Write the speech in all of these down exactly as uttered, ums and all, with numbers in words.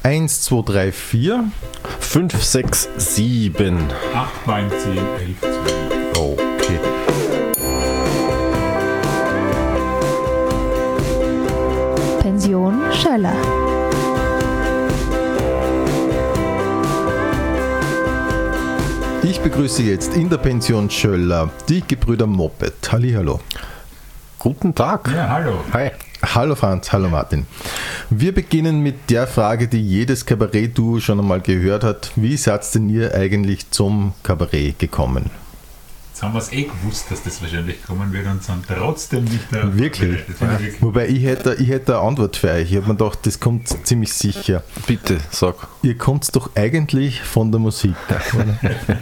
eins, zwei, drei, vier, fünf, sechs, sieben, acht, neun, zehn, elf, zwölf. Okay. Pension Schöller. Ich begrüße jetzt in der Pension Schöller die Gebrüder Moped. Hallihallo. Guten Tag. Ja, hallo. Hi. Hallo Franz, hallo Martin. Wir beginnen mit der Frage, die jedes Kabarett-Duo schon einmal gehört hat. Wie seid denn ihr eigentlich zum Kabarett gekommen? Jetzt haben wir es eh gewusst, dass das wahrscheinlich kommen wird und sind trotzdem nicht da. Wirklich? Ja. wirklich. Wobei ich hätte, ich hätte eine Antwort für euch. Ich habe mir gedacht, das kommt ziemlich sicher. Bitte, sag. Ihr kommt doch eigentlich von der Musik, oder?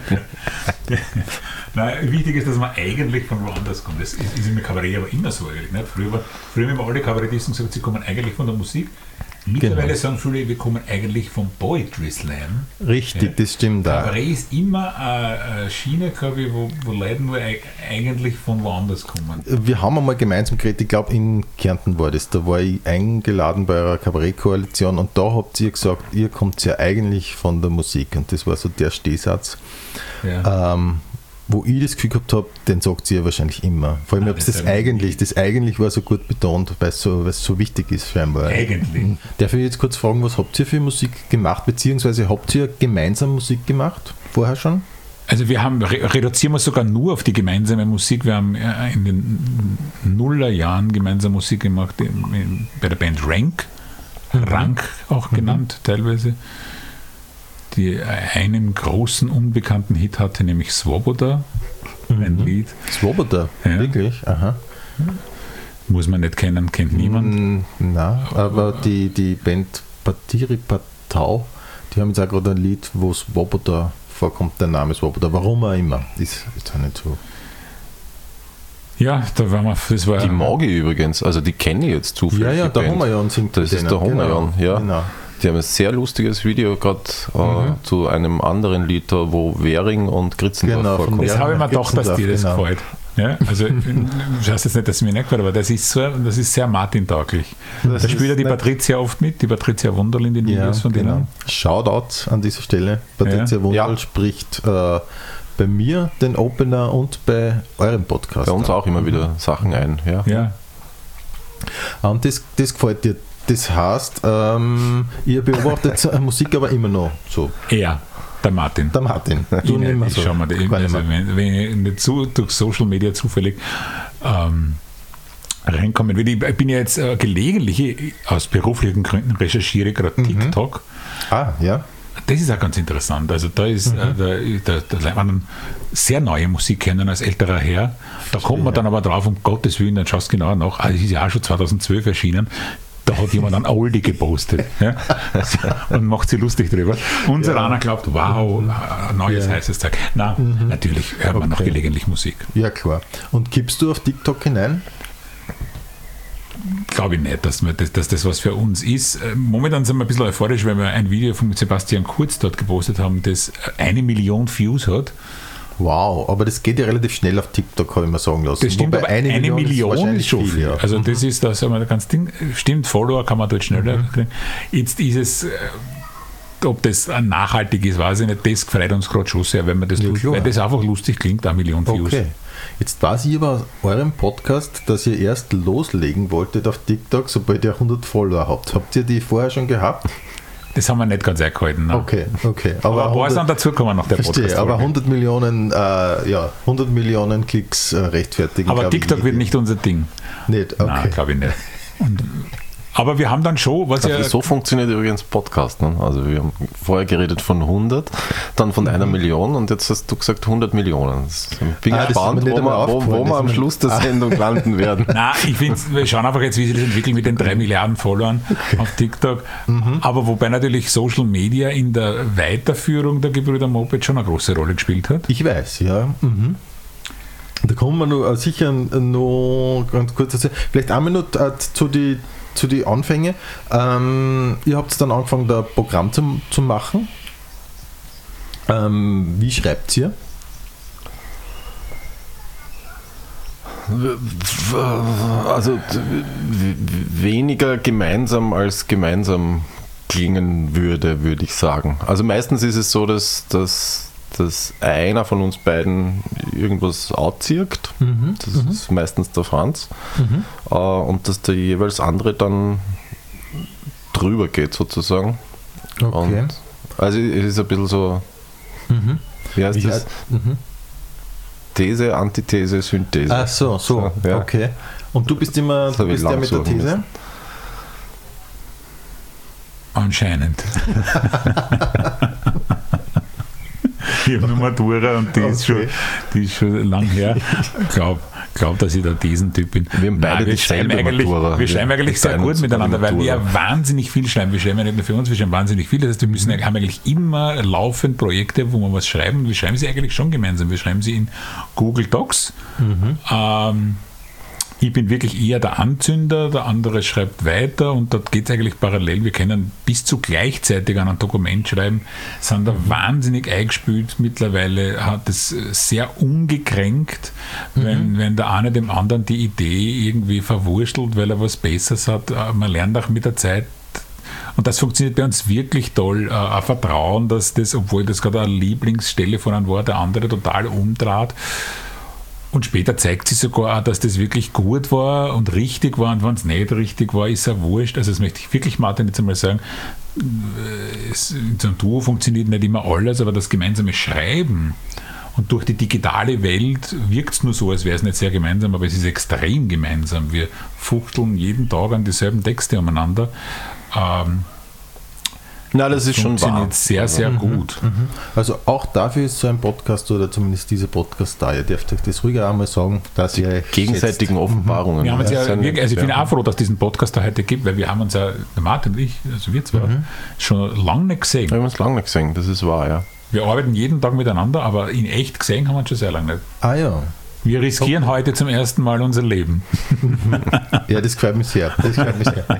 Nein, wichtig ist, dass man eigentlich von woanders kommt. Das ist, ist im Kabarett aber immer so eigentlich. Nicht? Früher, früher haben alle Kabarettisten gesagt, sie kommen eigentlich von der Musik. Mittlerweile genau. sagen viele, wir kommen eigentlich vom Poetry Slam. Richtig, ja. Das stimmt da. Kabarett ist immer eine Schiene, glaube ich, wo, wo Leute nur eigentlich von woanders kommen. Wir haben einmal gemeinsam geredet, ich glaube in Kärnten war das, da war ich eingeladen bei eurer Kabarettkoalition und da habt ihr gesagt, ihr kommt ja eigentlich von der Musik und das war so der Stehsatz. Ja. Ähm, wo ich das Gefühl gehabt habe, den sagt sie ja wahrscheinlich immer. Vor allem, Nein, ob das, das das eigentlich, das eigentlich war so gut betont, weil es so, so wichtig ist scheinbar. Eigentlich. Darf ich jetzt kurz fragen, was habt ihr für Musik gemacht, beziehungsweise habt ihr gemeinsam Musik gemacht, vorher schon? Also wir haben, reduzieren wir sogar nur auf die gemeinsame Musik. Wir haben in den Nullerjahren gemeinsam Musik gemacht bei der Band Rank, mhm. Rank auch genannt mhm. teilweise, die einen großen unbekannten Hit hatte, nämlich Svoboda, mhm. ein Lied. Svoboda, ja. Wirklich? Aha. Muss man nicht kennen, kennt niemand. Nein, aber die, die Band Patiri Patau, die haben jetzt auch gerade ein Lied, wo Svoboda vorkommt, der Name Svoboda, warum auch immer, ist, ist auch nicht so. Ja, da waren wir, das war... Die mag ich übrigens, also die kenne ich jetzt zufällig. Ja, ja, der Hummerjan singt. Das ist der Hummerjan, ja. Genau. Die haben ein sehr lustiges Video gerade äh, mhm. zu einem anderen Lied, da, wo Währing und Gritzendorf genau, vorkommen. Das habe ich mir gedacht, dass dir das genau. gefällt. Ja, also ich weiß jetzt nicht, dass es mir nicht gefällt, aber das ist, so, das ist sehr Martin-tauglich. Da spielt ja die Patricia oft mit, die Patricia Wunderl in den ja, Videos von genau. denen. Shoutout an dieser Stelle. Patricia ja. Wunderl ja. spricht äh, bei mir den Opener und bei eurem Podcast. Bei uns auch immer wieder Sachen ein. Ja. ja. Und das, das gefällt dir. Das heißt, ähm, ihr beobachtet Musik aber immer noch so. Ja, der Martin. Der Martin. Du nicht mehr so. Schau mal, die, also, wenn, wenn ich nicht zu, durch Social Media zufällig ähm, reinkommen will. Ich bin ja jetzt äh, gelegentlich aus beruflichen Gründen recherchiere gerade mhm. TikTok. Ah, ja. Das ist auch ganz interessant. Also da ist, mhm. äh, da, da, da lernt man sehr neue Musik kennen als älterer Herr. Da kommt man dann aber drauf, um Gottes Willen, dann schaust du genauer nach. Also es ist ja auch schon zweitausendzwölf erschienen. Da hat jemand einen Oldie gepostet ja? und macht sich lustig drüber. Unser ja. einer glaubt, wow, ein neues ja. heißes Zeug. Nein, mhm. natürlich hört man okay. noch gelegentlich Musik. Ja, klar. Und kippst du auf TikTok hinein? Glaube ich nicht, dass, wir, dass, dass das was für uns ist. Momentan sind wir ein bisschen euphorisch, weil wir ein Video von Sebastian Kurz dort gepostet haben, das eine Million Views hat. Wow, aber das geht ja relativ schnell auf TikTok, habe ich mir sagen lassen. Das stimmt, aber eine, eine Million, Million ist schon viel. Ja. Also mhm. das ist, da sagen wir ganz Ding, stimmt, Follower kann man dort schneller mhm. kriegen. Jetzt ist es, ob das nachhaltig ist, weiß ich nicht, das gefreut uns gerade schon sehr, wenn man das ja, tut, weil das einfach lustig klingt, eine Million Views. Okay. Jetzt weiß ich aber aus eurem Podcast, dass ihr erst loslegen wolltet auf TikTok, sobald ihr hundert Follower habt. Habt ihr die vorher schon gehabt? Das haben wir nicht ganz eingehalten. Ne? Okay, okay. Aber, aber ein paar sind dazugekommen nach der verstehe, Podcast. Aber hundert Millionen, äh, ja, hundert Millionen Klicks äh, rechtfertigen. Aber TikTok ich, wird nicht unser Ding. Nicht, okay. Nein, glaube ich nicht. Und, aber wir haben dann schon, was also ja... So funktioniert übrigens Podcast. Ne? Also wir haben vorher geredet von hundert, dann von mhm. einer Million und jetzt hast du gesagt hundert Millionen. Ich bin ah, gespannt, wo, wir, wo, wo wir am Schluss der Sendung ah. landen werden. Nein, ich finde, wir schauen einfach jetzt, wie sich das entwickelt mit den drei Milliarden Followern auf TikTok. Mhm. Aber wobei natürlich Social Media in der Weiterführung der Gebrüder Moped schon eine große Rolle gespielt hat. Ich weiß, ja. Mhm. Da kommen wir noch, sicher noch ganz kurz erzählen. Vielleicht einmal noch äh, zu die zu den Anfängen. Ähm, ihr habt dann angefangen, da Programm zu, zu machen. Ähm, wie schreibt ihr? Also weniger gemeinsam als gemeinsam klingen würde, würde ich sagen. Also meistens ist es so, dass, dass, dass einer von uns beiden irgendwas outzirkt. Mhm. Das mhm. ist meistens der Franz. Mhm. Äh, und dass der jeweils andere dann drüber geht sozusagen. Okay. Und also es ist ein bisschen so, mhm. wie heißt wie das? Mhm. These, Antithese, Synthese. Ach so, so, ja. Okay. Und du bist immer, du bist ja mit der These? Müssen. Anscheinend. Ich habe eine Matura und die, okay. ist schon, die ist schon lang her. Ich glaube, glaub, dass ich da diesen Typ bin. Wir haben beide Nein, wir schreiben eigentlich, wir schreiben eigentlich sehr gut miteinander, weil wir wahnsinnig viel schreiben. Wir schreiben ja nicht nur für uns, wir schreiben wahnsinnig viel. Das heißt, wir müssen, haben eigentlich immer laufend Projekte, wo wir was schreiben. Wir schreiben sie eigentlich schon gemeinsam. Wir schreiben sie in Google Docs. Mhm. Ähm, Ich bin wirklich eher der Anzünder, der andere schreibt weiter und dort geht es eigentlich parallel. Wir können bis zu gleichzeitig an ein Dokument schreiben, sind da wahnsinnig eingespült. Mittlerweile hat es sehr ungekränkt, mhm. wenn, wenn der eine dem anderen die Idee irgendwie verwurstelt, weil er was Besseres hat. Man lernt auch mit der Zeit. Und das funktioniert bei uns wirklich toll. Ein Vertrauen, dass das, obwohl das gerade eine Lieblingsstelle von einem war, der andere total umdraht. Und später zeigt sich sogar auch, dass das wirklich gut war und richtig war. Und wenn es nicht richtig war, ist ja wurscht. Also das möchte ich wirklich, Martin, jetzt einmal sagen. Es, in so einem Duo funktioniert nicht immer alles, aber das gemeinsame Schreiben und durch die digitale Welt wirkt es nur so, als wäre es nicht sehr gemeinsam, aber es ist extrem gemeinsam. Wir fuchteln jeden Tag an dieselben Texte umeinander. Ähm, Na, das, das ist schon wahr. sehr, sehr mhm. gut. Mhm. Also auch dafür ist so ein Podcast oder zumindest dieser Podcast da. Ihr dürft euch das ruhiger einmal sagen, dass die ihr gegenseitigen schätzt. Offenbarungen. Wir haben uns ja, ja wirklich, also ich bin auch froh, dass es diesen Podcast da heute gibt, weil wir haben uns ja, der Martin und ich, also wir zwei, mhm. schon lange nicht gesehen. Wir haben uns lange nicht gesehen, das ist wahr, ja. Wir arbeiten jeden Tag miteinander, aber in echt gesehen haben wir uns schon sehr lange nicht. Ah ja. Wir riskieren okay. heute zum ersten Mal unser Leben. Ja, das gefällt mir sehr. Das gefällt mir sehr.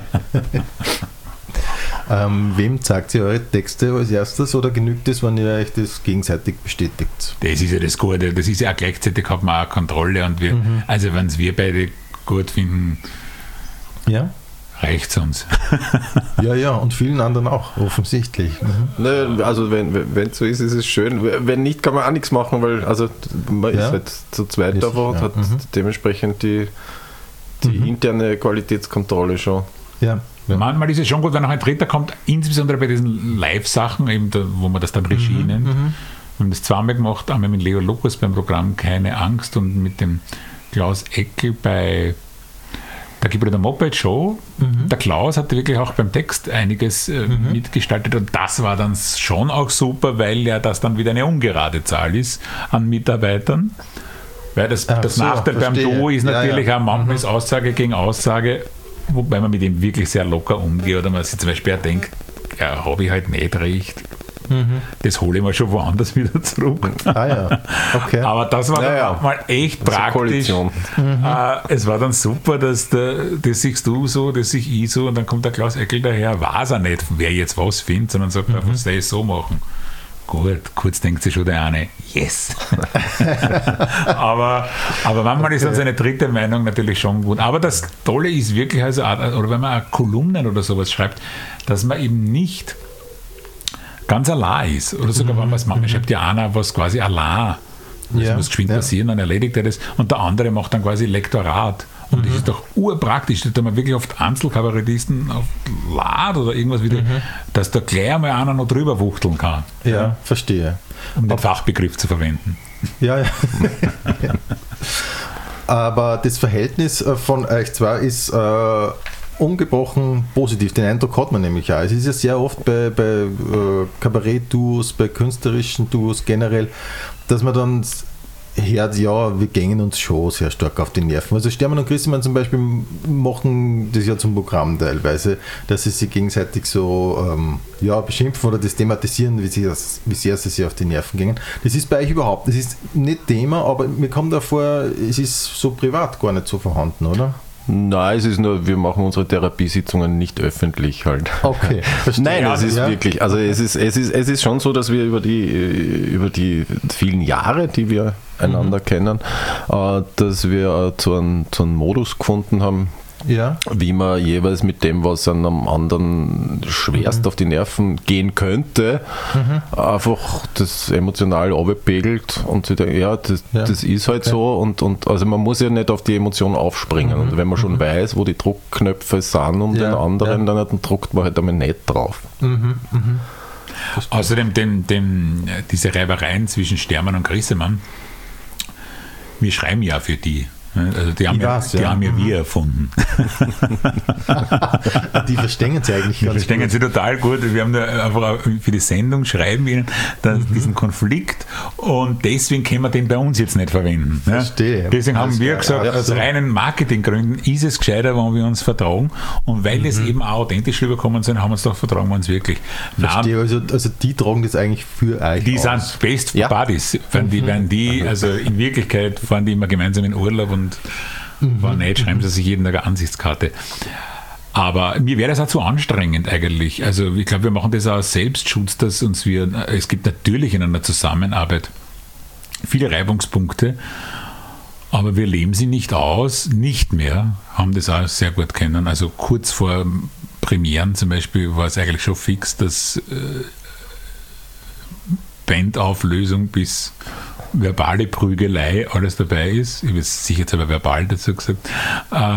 Ähm, wem zeigt ihr eure Texte als erstes oder genügt es, wenn ihr euch das gegenseitig bestätigt? Das ist ja das Gute. Das ist ja auch gleichzeitig, hat man auch Kontrolle und wir, mhm. also wenn es wir beide gut finden, ja. reicht es uns. Ja, ja, und vielen anderen auch, offensichtlich. Mhm. Ne, also wenn es so ist, ist es schön. Wenn nicht, kann man auch nichts machen, weil also man ja. ist halt zu zweit da und ja. hat mhm. dementsprechend die, die mhm. interne Qualitätskontrolle schon. Ja. Ja. Manchmal ist es schon gut, wenn noch ein Dritter kommt, insbesondere bei diesen Live-Sachen, eben da, wo man das dann Regie mhm, nennt. Wir haben das zweimal gemacht, einmal mit Leo Lukas beim Programm Keine Angst und mit dem Klaus Eckel bei der Gebrüder Moped Show. Mhm. Der Klaus hatte wirklich auch beim Text einiges äh, mhm. mitgestaltet und das war dann schon auch super, weil ja das dann wieder eine ungerade Zahl ist an Mitarbeitern. Weil das, das so, Nachteil verstehe. beim Duo ist natürlich ja, ja. auch manchmal mhm. ist Aussage gegen Aussage, wobei man mit ihm wirklich sehr locker umgeht oder man sich zum Beispiel auch denkt, ja, habe ich halt nicht recht. Mhm. Das hole ich mal schon woanders wieder zurück. Ah ja, okay. Aber das war naja. dann mal echt das praktisch. Mhm. Äh, es war dann super, dass der, das siehst du so, das sehe ich so und dann kommt der Klaus Eckel daher, weiß er nicht, wer jetzt was findet, sondern sagt, mhm. was soll ich so machen? Gut, kurz denkt sich schon der eine, yes. aber, aber manchmal okay. ist dann seine dritte Meinung natürlich schon gut. Aber das Tolle ist wirklich, also, oder wenn man Kolumnen oder sowas schreibt, dass man eben nicht ganz allein ist. Oder sogar, mhm. wenn man es manchmal schreibt, ja einer was quasi allein. Das ja. muss geschwind ja. passieren, dann erledigt er das. Und der andere macht dann quasi Lektorat. Und mhm. das ist doch urpraktisch, da haben wir wirklich oft Einzelkabarettisten auf Lad oder irgendwas wieder, mhm. dass da gleich einmal einer noch drüber wuchteln kann. Ja, ja. verstehe. Um den Fachbegriff zu verwenden. Ja, ja. Aber das Verhältnis von euch zwei ist äh, ungebrochen positiv. Den Eindruck hat man nämlich auch. Es ist ja sehr oft bei, bei äh, Kabarett-Duos, bei künstlerischen Duos generell, dass man dann hört, ja, wir gängen uns schon sehr stark auf die Nerven. Also Stermann und Christemann zum Beispiel machen das ja zum Programm teilweise, dass sie sich gegenseitig so ähm, ja, beschimpfen oder das thematisieren, wie, sie das, wie sehr sie sich auf die Nerven gängen. Das ist bei euch überhaupt, das ist nicht Thema, aber mir kommt davor, es ist so privat gar nicht so vorhanden, oder? Nein, es ist nur, wir machen unsere Therapiesitzungen nicht öffentlich halt. Okay, verstehe. Nein, es ist ja. wirklich, also es ist, es ist, es ist schon so, dass wir über die, über die vielen Jahre, die wir einander mhm. kennen, äh, dass wir zu einem, zu einem Modus gefunden haben, Ja. wie man jeweils mit dem, was einem anderen schwerst mhm. auf die Nerven gehen könnte, mhm. einfach das emotional runterpegelt und sich denkt, ja, das, ja. das ist halt okay. so und, und also man muss ja nicht auf die Emotion aufspringen mhm. und wenn man schon mhm. weiß, wo die Druckknöpfe sind um ja. den anderen, ja. dann druckt man halt einmal nicht drauf. Mhm. Mhm. Außerdem dem, dem, diese Reibereien zwischen Stermann und Grissemann, wir schreiben ja für die. Also die haben, ja, die ja. haben ja wir erfunden. Die verstehen sie eigentlich die ganz verstehen gut. sie total gut. Wir haben da einfach für die Sendung schreiben wir mhm. diesen Konflikt und deswegen können wir den bei uns jetzt nicht verwenden. Verstehe. Deswegen haben das wir gesagt, ja, aus so. reinen Marketinggründen ist es gescheiter, wenn wir uns vertragen und weil mhm. es eben auch authentisch rüberkommen sind, haben wir uns doch vertragen wir uns wirklich. Verstehe, also, also die tragen das eigentlich für euch Die aus. sind Best ja. Buddies. Wenn die, wenn die, also in Wirklichkeit fahren die immer gemeinsam in Urlaub und Und war nicht, schreiben sie sich jeden Tag eine Ansichtskarte. Aber mir wäre das auch zu anstrengend eigentlich. Also ich glaube, wir machen das auch aus Selbstschutz, dass uns wir, es gibt natürlich in einer Zusammenarbeit viele Reibungspunkte, aber wir leben sie nicht aus, nicht mehr, haben das auch sehr gut kennen. Also kurz vor Premieren zum Beispiel war es eigentlich schon fix, dass äh, Bandauflösung bis verbale Prügelei alles dabei ist. Ich habe jetzt sicher jetzt aber verbal dazu gesagt. Äh,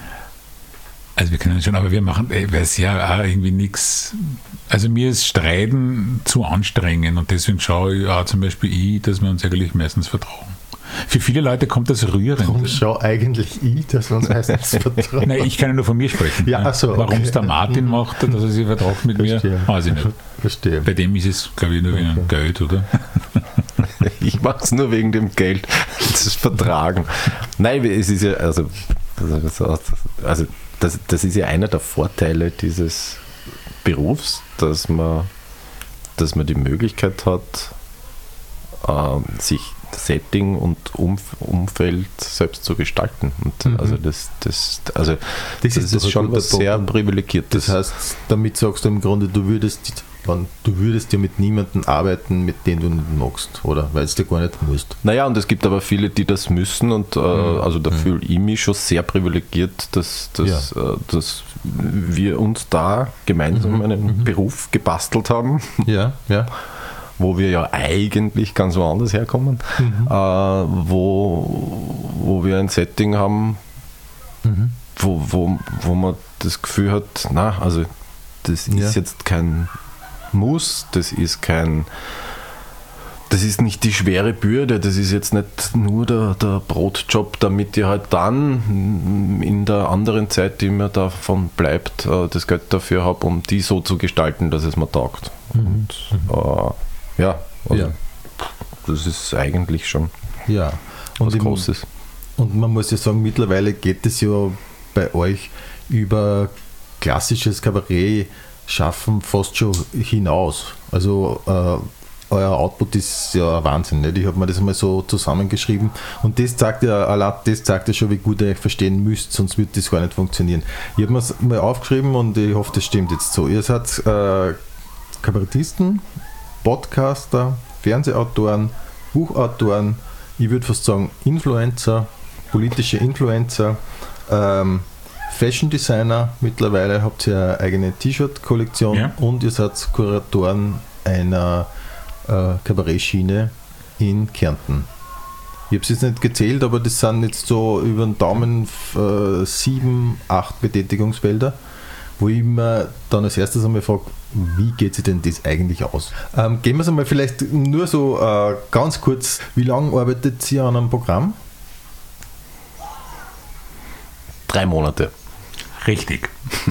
also wir können schon, aber wir machen, weil es ja auch irgendwie nichts, also mir ist Streiten zu anstrengend und deswegen schaue ich auch zum Beispiel ich, dass wir uns eigentlich meistens vertrauen. Für viele Leute kommt das rührend. Warum schau eigentlich ich, dass wir uns meistens vertrauen? Nein, ich kann ja nur von mir sprechen. Ja, so, okay. Warum es der Martin macht, dass er sich vertraut mit Verstehe. mir, weiß ich nicht. Verstehe. Bei dem ist es, glaube ich, nur wegen okay. Geld, oder? Ich mache es nur wegen dem Geld, das Vertragen. Nein, es ist ja, also, also das, das ist ja einer der Vorteile dieses Berufs, dass man, dass man die Möglichkeit hat, äh, sich Setting und Umf- Umfeld selbst zu gestalten. Und mhm. also das, das, also das, das ist, ist schon was sehr Punkt. Privilegiertes. Das heißt, damit sagst du im Grunde, du würdest, du würdest ja mit niemandem arbeiten, mit dem du nicht magst, oder? Weil es dir gar nicht musst. Naja, und es gibt aber viele, die das müssen und äh, mhm. also da mhm. fühle ich mich schon sehr privilegiert, dass, dass, ja. äh, dass wir uns da gemeinsam mhm. einen mhm. Beruf gebastelt haben. Ja, ja. Wo wir ja eigentlich ganz woanders herkommen, mhm. äh, wo, wo wir ein Setting haben, mhm. wo, wo, wo man das Gefühl hat, na, also das ja. ist jetzt kein Muss, das ist kein, das ist nicht die schwere Bürde, das ist jetzt nicht nur der, der Brotjob, damit ihr halt dann in der anderen Zeit, die mir davon bleibt, äh, das Geld dafür habe, um die so zu gestalten, dass es mir taugt. Mhm. Und äh, Ja, also ja, das ist eigentlich schon ja. und was im, Großes. Und man muss ja sagen, mittlerweile geht es ja bei euch über klassisches Kabarett-Schaffen fast schon hinaus. Also äh, euer Output ist ja Wahnsinn. Nicht? Ich habe mir das einmal so zusammengeschrieben und das zeigt ja, allein das zeigt ja schon, wie gut ihr euch verstehen müsst, sonst wird das gar nicht funktionieren. Ich habe mir es mal aufgeschrieben und ich hoffe, das stimmt jetzt so. Ihr seid äh, Kabarettisten, Podcaster, Fernsehautoren, Buchautoren, ich würde fast sagen Influencer, politische Influencer, ähm, Fashion Designer, mittlerweile habt ihr eine eigene T-Shirt-Kollektion ja. und ihr seid Kuratoren einer äh, Kabarettschiene in Kärnten. Ich habe es jetzt nicht gezählt, aber das sind jetzt so über den Daumen äh, sieben, acht Betätigungsfelder, wo ich mir dann als erstes einmal frage, wie geht sich denn das eigentlich aus? Ähm, gehen wir es einmal vielleicht nur so äh, ganz kurz, wie lange arbeitet ihr an einem Programm? Drei Monate. Richtig.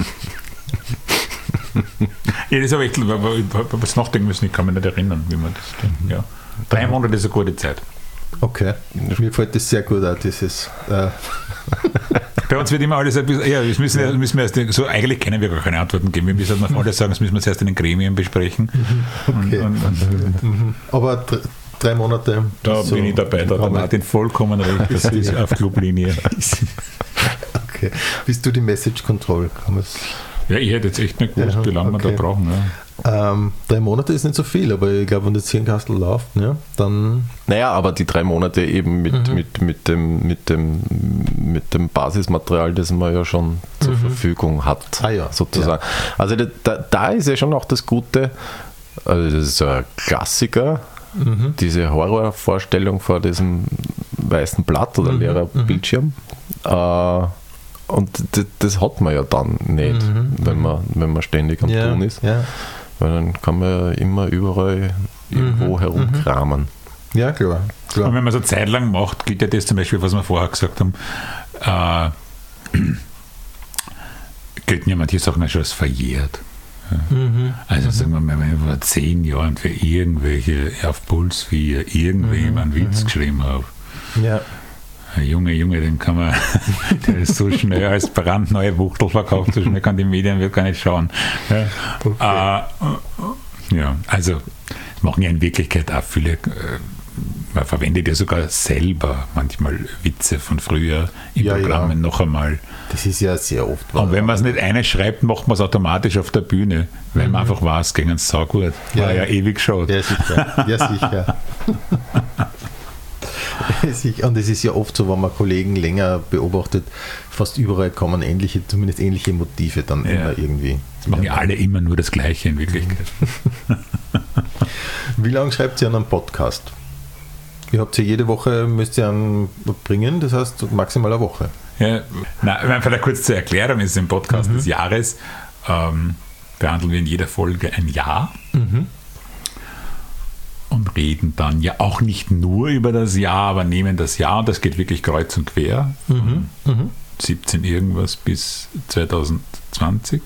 Ja, das habe ich, ich habe jetzt nachdenken müssen, ich kann mich nicht erinnern, wie man das tut. Ja. Drei Monate ist eine gute Zeit. Okay, mir gefällt das sehr gut auch, dieses äh bei uns wird immer alles ein bisschen, ja, das müssen, ja. müssen wir erst, so eigentlich können wir gar keine Antworten geben. Wir müssen auf alles sagen, das müssen wir zuerst in den Gremien besprechen. Okay. Und, und, und, aber d- drei Monate. Da so bin ich dabei, da hat Martin vollkommen recht, das ist auf Clublinie. Okay. Bist du die Message Control? Ja, ich hätte jetzt echt nicht gewusst, ja, wie lange okay. wir da brauchen. Ähm, drei Monate ist nicht so viel, aber ich glaube, wenn das Hirnkastel läuft, ja, dann. Naja, aber die drei Monate eben mit, Mhm. mit, mit, dem, mit, dem, mit dem Basismaterial, das man ja schon zur Mhm. Verfügung hat, Ah ja, sozusagen. Also da, da, da ist ja schon auch das Gute, also das ist so ein Klassiker, Mhm. diese Horrorvorstellung vor diesem weißen Blatt oder Mhm. leerer Mhm. Bildschirm. Äh, und das, das hat man ja dann nicht, Mhm. wenn, man, wenn man ständig am Ja, Tun ist. ja. Weil dann kann man ja immer überall irgendwo Mhm. herumkramen. Ja, klar. klar. Und wenn man so Zeit lang macht, gilt ja das zum Beispiel, was wir vorher gesagt haben, äh, gelten ja manche Sachen auch schon als verjährt. Mhm. Also sagen wir mal, wenn ich vor zehn Jahren für irgendwelche auf Puls vier irgendwem Mhm. einen Witz geschrieben habe, Ja. ein Junge, Junge, den kann man, der ist so schnell als brandneue Wuchtel verkauft, so schnell kann die Medien wird gar nicht schauen. Ja, Okay. äh, ja also das machen ja in Wirklichkeit auch viele, äh, man verwendet ja sogar selber manchmal Witze von früher in Ja, Programmen ja. noch einmal. Das ist ja sehr oft. Und wenn man es nicht eine schreibt, macht man es automatisch auf der Bühne, weil man einfach weiß, gegen es saugut. War Ja. ja ewig schon. Ja, sicher. Ja, sicher. Sicher. Und es ist ja oft so, wenn man Kollegen länger beobachtet, fast überall kommen ähnliche, zumindest ähnliche Motive dann Ja. immer irgendwie. Das machen ja alle immer nur das Gleiche in Wirklichkeit. Wie lange schreibt ihr an einem Podcast? Ihr habt ja jede Woche, müsst ihr einen bringen, das heißt maximal eine Woche. Ja, na, einfach kurz zur Erklärung, ist im Podcast des Jahres, ähm, behandeln wir in jeder Folge ein Jahr und reden dann ja auch nicht nur über das Jahr, aber nehmen das Jahr und das geht wirklich kreuz und quer, von siebzehn irgendwas bis zwanzig zwanzig.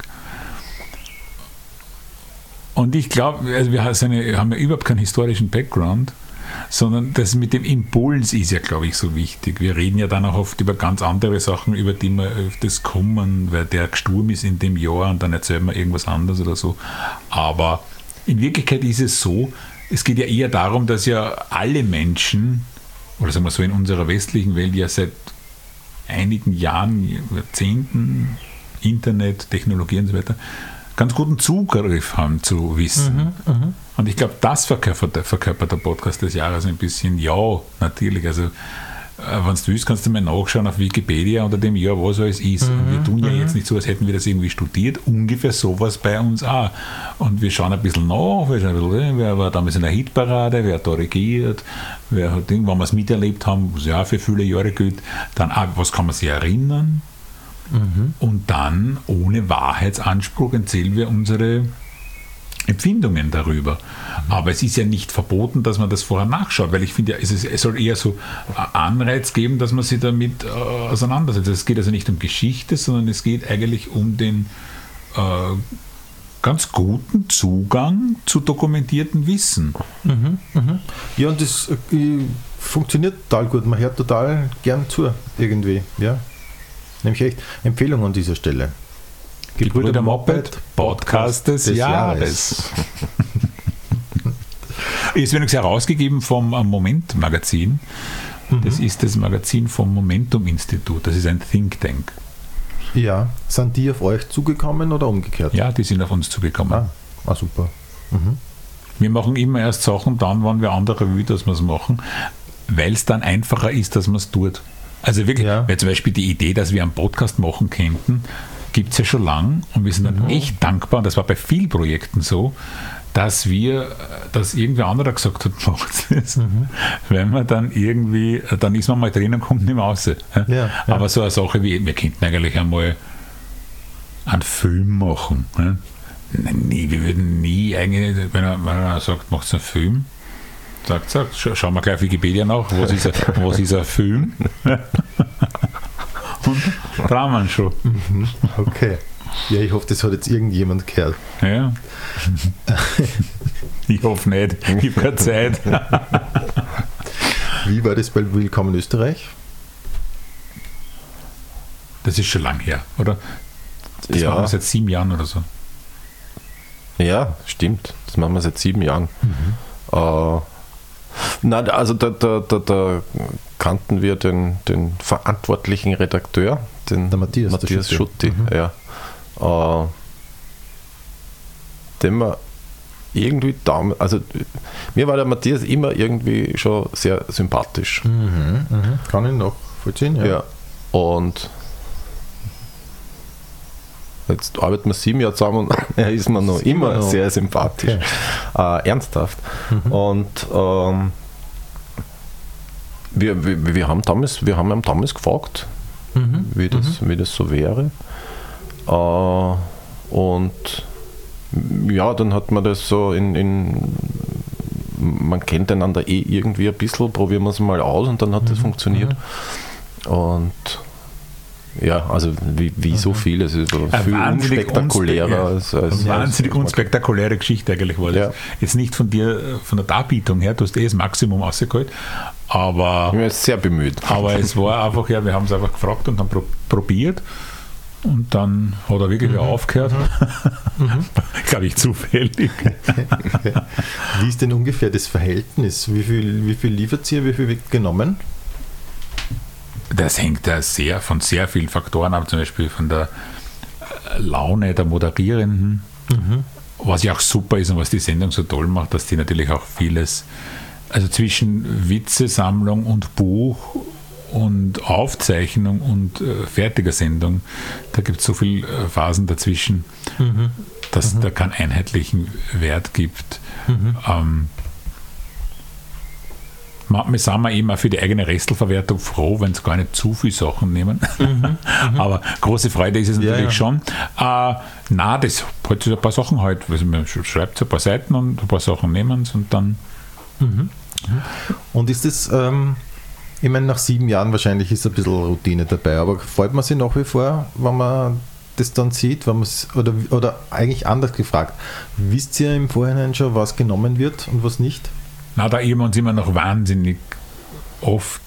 Und ich glaube, also wir haben ja überhaupt keinen historischen Background, sondern das mit dem Impuls ist ja, glaube ich, so wichtig. Wir reden ja dann auch oft über ganz andere Sachen, über die wir öfters kommen, weil der gestorben ist in dem Jahr und dann erzählen wir irgendwas anderes oder so. Aber in Wirklichkeit ist es so, es geht ja eher darum, dass ja alle Menschen, oder sagen wir so in unserer westlichen Welt, ja seit einigen Jahren, Jahrzehnten, Internet, Technologie und so weiter, ganz guten Zugriff haben zu Wissen. Mhm, Und ich glaube, das verkörpert, verkörpert der Podcast des Jahres ein bisschen. Ja, natürlich. Also, äh, wenn du willst, kannst du mal nachschauen auf Wikipedia unter dem Jahr, was alles ist. Mhm, Und wir tun ja jetzt nicht so, als hätten wir das irgendwie studiert. Ungefähr sowas bei uns auch. Und wir schauen ein bisschen nach, wir schauen ein bisschen, wer war damals in der Hitparade, wer hat da regiert, wer hat, wenn wir es miterlebt haben, was ja auch für viele Jahre gilt, dann auch, was kann man sich erinnern? Und dann, ohne Wahrheitsanspruch, erzählen wir unsere Empfindungen darüber. Aber es ist ja nicht verboten, dass man das vorher nachschaut, weil ich finde ja, es, ist, es soll eher so Anreiz geben, dass man sich damit äh, auseinandersetzt. Es geht also nicht um Geschichte, sondern es geht eigentlich um den äh, ganz guten Zugang zu dokumentiertem Wissen. Ja, und das äh, funktioniert total gut. Man hört total gern zu, irgendwie. Ja. Nämlich echt Empfehlung an dieser Stelle. Gebrüder Moped, Podcast des, des Jahres. Ist übrigens herausgegeben vom Moment Magazin. Das ist das Magazin vom Momentum Institut. Das ist ein Think Tank. Ja, sind die auf euch zugekommen oder umgekehrt? Ja, die sind auf uns zugekommen. Ah, ah super. Wir machen immer erst Sachen dann, wann wir andere will, dass wir es machen, weil es dann einfacher ist, dass man es tut. Also wirklich, Ja. weil zum Beispiel die Idee, dass wir einen Podcast machen könnten, gibt es ja schon lang und wir sind dann echt dankbar, und das war bei vielen Projekten so, dass wir, dass irgendwer anderer gesagt hat, macht es. Wenn man dann irgendwie, dann ist man mal drin und kommt nicht mehr raus. Ja, ja. Aber so eine Sache wie, wir könnten eigentlich einmal einen Film machen. Ne? Nein, nie, wir würden nie eigentlich, wenn er, wenn er sagt, macht es einen Film, sagt, sagt, scha schauen wir gleich auf Wikipedia nach, was ist ein, was ist ein Film? Und trauen wir schon. Okay. Ja, ich hoffe, das hat jetzt irgendjemand gehört. Ja. Ich hoffe nicht, ich habe keine Zeit. Wie war das bei Willkommen Österreich? Das ist schon lang her, oder? Das Ja. machen wir seit sieben Jahren oder so. Ja, stimmt. Das machen wir seit sieben Jahren. Äh, na, also da, da, da, da kannten wir den, den verantwortlichen Redakteur, den Der Matthias, der Matthias Schutti. Schutti, ja. Äh, den wir irgendwie da, also mir war der Matthias immer irgendwie schon sehr sympathisch. Mhm, mhm. Kann ich noch vollziehen, ja. Ja. Und jetzt arbeiten wir sieben Jahre zusammen und er ist mir noch immer, immer noch. sehr sympathisch. Okay. Äh, ernsthaft. Mhm. Und ähm, wir, wir, wir haben damals, wir haben ihn damals gefragt, mhm. wie, das, mhm. wie das so wäre. Äh, und ja, dann hat man das so in, in man kennt einander eh irgendwie ein bisschen, probieren wir es mal aus und dann hat mhm. das funktioniert. Und ja, also wie, wie so viel, es ist viel unspektakulärer als, als eine wahnsinnig unspektakuläre Geschichte eigentlich war das. Ja. Jetzt nicht von dir, von der Darbietung her, du hast eh das Maximum rausgeholt, aber ich bin jetzt sehr bemüht. Aber es war einfach, ja, wir haben es einfach gefragt und dann pro, probiert und dann hat er wirklich mhm. wieder aufgehört. Mhm. Glaube ich zufällig. Wie ist denn ungefähr das Verhältnis? Wie viel, wie viel liefert ihr, wie viel wird genommen? Das hängt ja sehr von sehr vielen Faktoren ab, zum Beispiel von der Laune der Moderierenden, mhm. was ja auch super ist und was die Sendung so toll macht, dass die natürlich auch vieles, also zwischen Witzesammlung und Buch und Aufzeichnung und äh, fertiger Sendung, da gibt es so viele äh, Phasen dazwischen, mhm. dass mhm. da keinen einheitlichen Wert gibt. Mhm. Ähm, Wir sind wir eben auch für die eigene Restelverwertung froh, wenn sie gar nicht zu viele Sachen nehmen. Mhm, aber große Freude ist es natürlich ja, ja. schon. Äh, na, das halt ein paar Sachen halt. Also man schreibt ein paar Seiten und ein paar Sachen nehmen und dann. Mhm. Und ist das, ähm, ich meine, nach sieben Jahren wahrscheinlich ist ein bisschen Routine dabei, aber freut man sich nach wie vor, wenn man das dann sieht, wenn oder, oder eigentlich anders gefragt, wisst ihr im Vorhinein schon, was genommen wird und was nicht? Na, da eben uns immer noch wahnsinnig oft.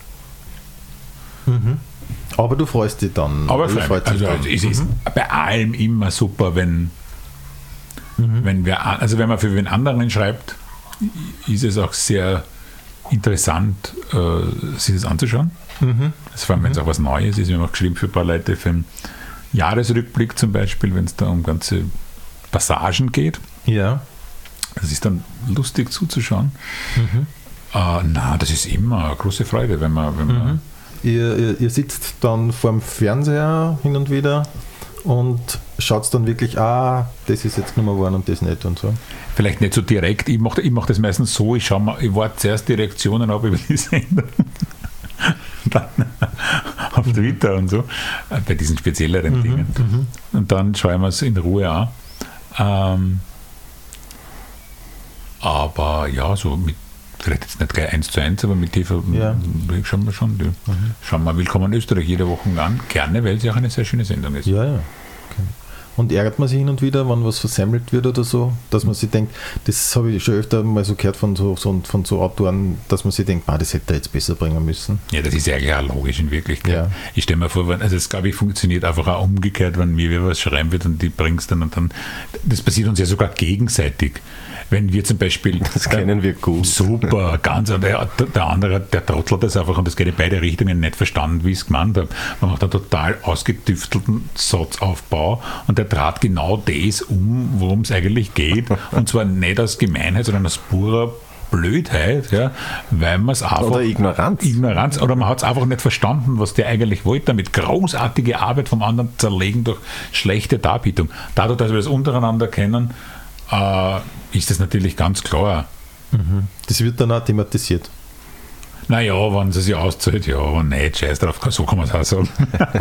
Mhm. Aber du freust dich dann. Aber freut also dann. Es ist mhm. bei allem immer super, wenn, mhm. wenn wir, also wenn man für den anderen schreibt, ist es auch sehr interessant, äh, sich das anzuschauen. Mhm. Also vor allem, wenn es auch was Neues ist. Wir haben auch geschrieben für ein paar Leute für einen Jahresrückblick zum Beispiel, wenn es da um ganze Passagen geht. Ja. Das ist dann lustig zuzuschauen. Mhm. Äh, na, das ist immer eine große Freude, wenn man. Wenn man mhm. ihr, ihr, ihr sitzt dann vor dem Fernseher hin und wieder und schaut dann wirklich, ah, das ist jetzt genommen worden und das nicht und so. Vielleicht nicht so direkt. Ich mache ich mach das meistens so, ich schaue mal, ich warte zuerst die Reaktionen ab über die Sendung. Dann auf Twitter und so, bei diesen spezielleren mhm. Dingen. Mhm. Und dann schauen wir es in Ruhe an. Ähm, Aber ja, so mit, vielleicht jetzt nicht gleich eins zu eins, aber mit T V ja. schauen wir schon. Die, mhm. Schauen wir Willkommen in Österreich jede Woche an. Gerne, weil es ja auch eine sehr schöne Sendung ist. Ja, ja. Okay. Und ärgert man sich hin und wieder, wenn was versemmelt wird oder so, dass man sich denkt, das habe ich schon öfter mal so gehört von so, so, von so Autoren, dass man sich denkt, ah, das hätte er jetzt besser bringen müssen. Ja, das ist ja eigentlich auch logisch in Wirklichkeit. Ja. Ich stelle mir vor, wenn, also das glaube ich funktioniert einfach auch umgekehrt, wenn mir was schreiben wird und die bringst dann und dann, das passiert uns ja sogar gegenseitig. Wenn wir zum Beispiel. Das kennen wir gut. Super, ganz. Der, der andere, der trottelt das einfach und das geht in beide Richtungen, nicht verstanden, wie ich es gemeint habe. Man macht einen total ausgetüftelten Satzaufbau und der trat genau das um, worum es eigentlich geht. Und zwar nicht aus Gemeinheit, sondern aus purer Blödheit, ja, weil man es einfach. Oder Ignoranz. Ignoranz. Oder man hat es einfach nicht verstanden, was der eigentlich wollte, damit großartige Arbeit vom anderen zerlegen durch schlechte Darbietung. Dadurch, dass wir das untereinander kennen, äh, ist das natürlich ganz klar. Mhm. Das wird dann auch thematisiert. Naja, wenn sie sich auszahlt, ja, aber nicht, scheiß drauf, so kann man es auch sagen.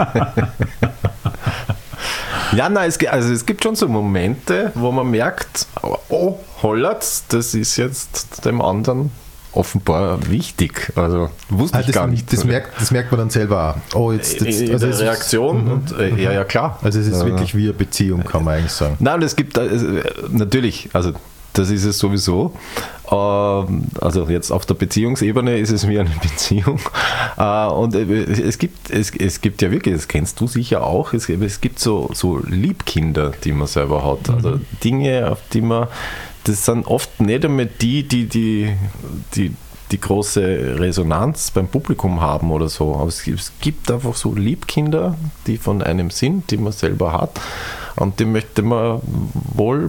Ja, nein, es, also es gibt schon so Momente, wo man merkt, oh, hollert, das ist jetzt dem anderen offenbar wichtig. Also wusste ah, ich das, gar nicht. Das merkt, das merkt man dann selber auch. Oh, jetzt, jetzt, in, in also der Reaktion. Ist, und, äh, ja, ja, klar. Also es ist ja. wirklich wie eine Beziehung, kann man eigentlich sagen. Nein, es gibt äh, natürlich, also das ist es sowieso. Ähm, also jetzt auf der Beziehungsebene ist es wie eine Beziehung. Äh, und äh, es gibt, es, es gibt ja wirklich, das kennst du sicher auch, es, es gibt so, so Liebkinder, die man selber hat. Also mhm. Dinge, auf die man, das sind oft nicht einmal die, die, die, die die große Resonanz beim Publikum haben oder so. Aber es gibt, es gibt einfach so Liebkinder, die von einem sind, die man selber hat und die möchte man wohl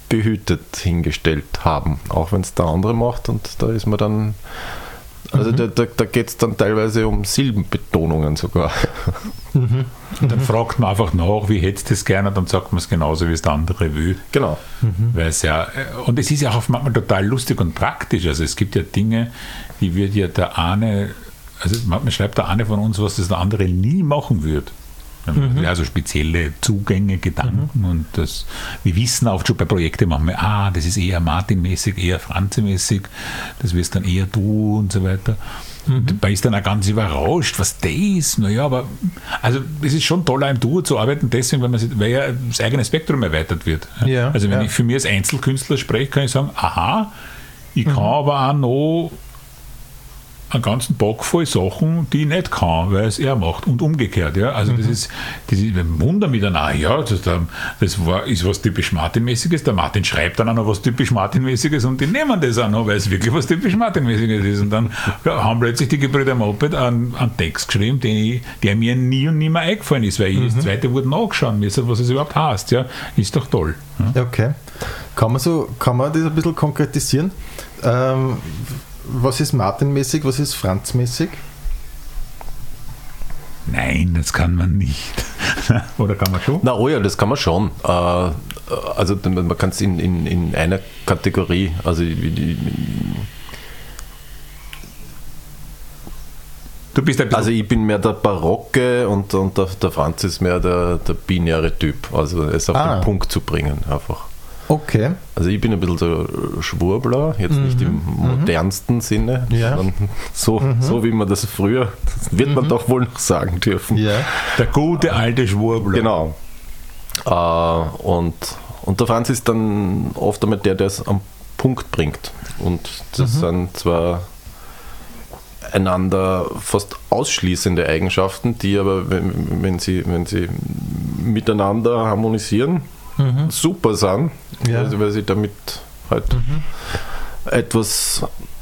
behütet hingestellt haben, auch wenn es der andere macht und da ist man dann, also mhm. da, da, da geht es dann teilweise um Silbenbetonungen sogar. Mhm. Und dann fragt man einfach nach, wie hättest du das gerne, dann sagt man es genauso, wie es der andere will. Genau. Mhm. Weil es ja, und es ist ja auch manchmal total lustig und praktisch, also es gibt ja Dinge, die wird ja der eine, also manchmal schreibt der eine von uns was, das der andere nie machen würde. Mhm. Also spezielle Zugänge, Gedanken mhm. und das, wir wissen oft schon bei Projekten manchmal, ah, das ist eher Martin-mäßig, eher Franzi-mäßig, das wirst dann eher du und so weiter. Mhm. Und man ist dann auch ganz überrascht, was das ist. Naja, aber also es ist schon toll, im Duo zu arbeiten, deswegen, weil, man, weil ja das eigene Spektrum erweitert wird. Ja, also wenn ja. ich für mich als Einzelkünstler spreche, kann ich sagen, aha, ich mhm. kann aber auch noch einen ganzen Bock voll Sachen, die ich nicht kann, weil es er macht und umgekehrt. Ja? Also mhm. das ist, das ist ein Wunder mit einer, ja, das, das war, ist was typisch Martin-mäßiges, der Martin schreibt dann auch noch was typisch Martin-mäßiges und die nehmen das auch noch, weil es wirklich was typisch Martin-mäßiges ist und dann ja, haben plötzlich die Gebrüder Moped einen, einen Text geschrieben, den, der mir nie und nie mehr eingefallen ist, weil mhm. das zweite wurde nachgeschaut müssen, was es überhaupt heißt. Ja? Ist doch toll. Ja? Okay. Kann man, so, kann man das ein bisschen konkretisieren? Ähm, Was ist Martin-mäßig, was ist Franz-mäßig? Nein, das kann man nicht. Oder kann man schon? Na, oh ja, das kann man schon. Äh, also man kann es in, in, in einer Kategorie, also die, du bist ein also ich bin mehr der Barocke und, und der, der Franz ist mehr der, der binäre Typ, also es auf ah. den Punkt zu bringen einfach. Okay. Also ich bin ein bisschen so Schwurbler, jetzt mhm. nicht im modernsten mhm. Sinne, ja. sondern so, mhm. so wie man das früher, das wird man mhm. doch wohl noch sagen dürfen. Ja. Der gute alte Schwurbler. Genau. Äh, und, und der Franz ist dann oft einmal der, der es am Punkt bringt. Und das mhm. sind zwar einander fast ausschließende Eigenschaften, die aber, wenn, wenn, sie, wenn sie miteinander harmonisieren, Mhm. super sind, ja. also weil sie damit halt mhm. etwas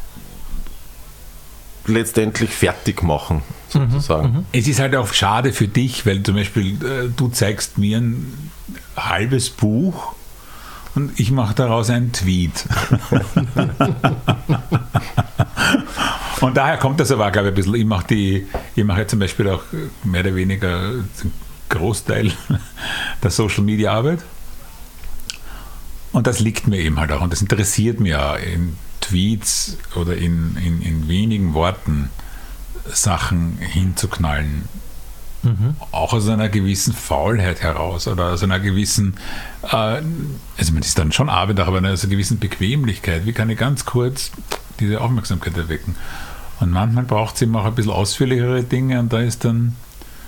letztendlich fertig machen, sozusagen. Mhm. Es ist halt auch schade für dich, weil zum Beispiel äh, du zeigst mir ein halbes Buch und ich mache daraus einen Tweet. Und daher kommt das aber, glaube ich, ein bisschen. Ich mache die, ich mache ja zum Beispiel auch mehr oder weniger den Großteil der Social Media Arbeit. Und das liegt mir eben halt auch und das interessiert mich auch, in Tweets oder in, in, in wenigen Worten Sachen hinzuknallen. Mhm. Auch aus einer gewissen Faulheit heraus oder aus einer gewissen, äh, also man ist dann schon Arbeit, aber aus einer gewissen Bequemlichkeit. Wie kann ich ganz kurz diese Aufmerksamkeit erwecken? Und manchmal braucht es eben auch ein bisschen ausführlichere Dinge und da ist dann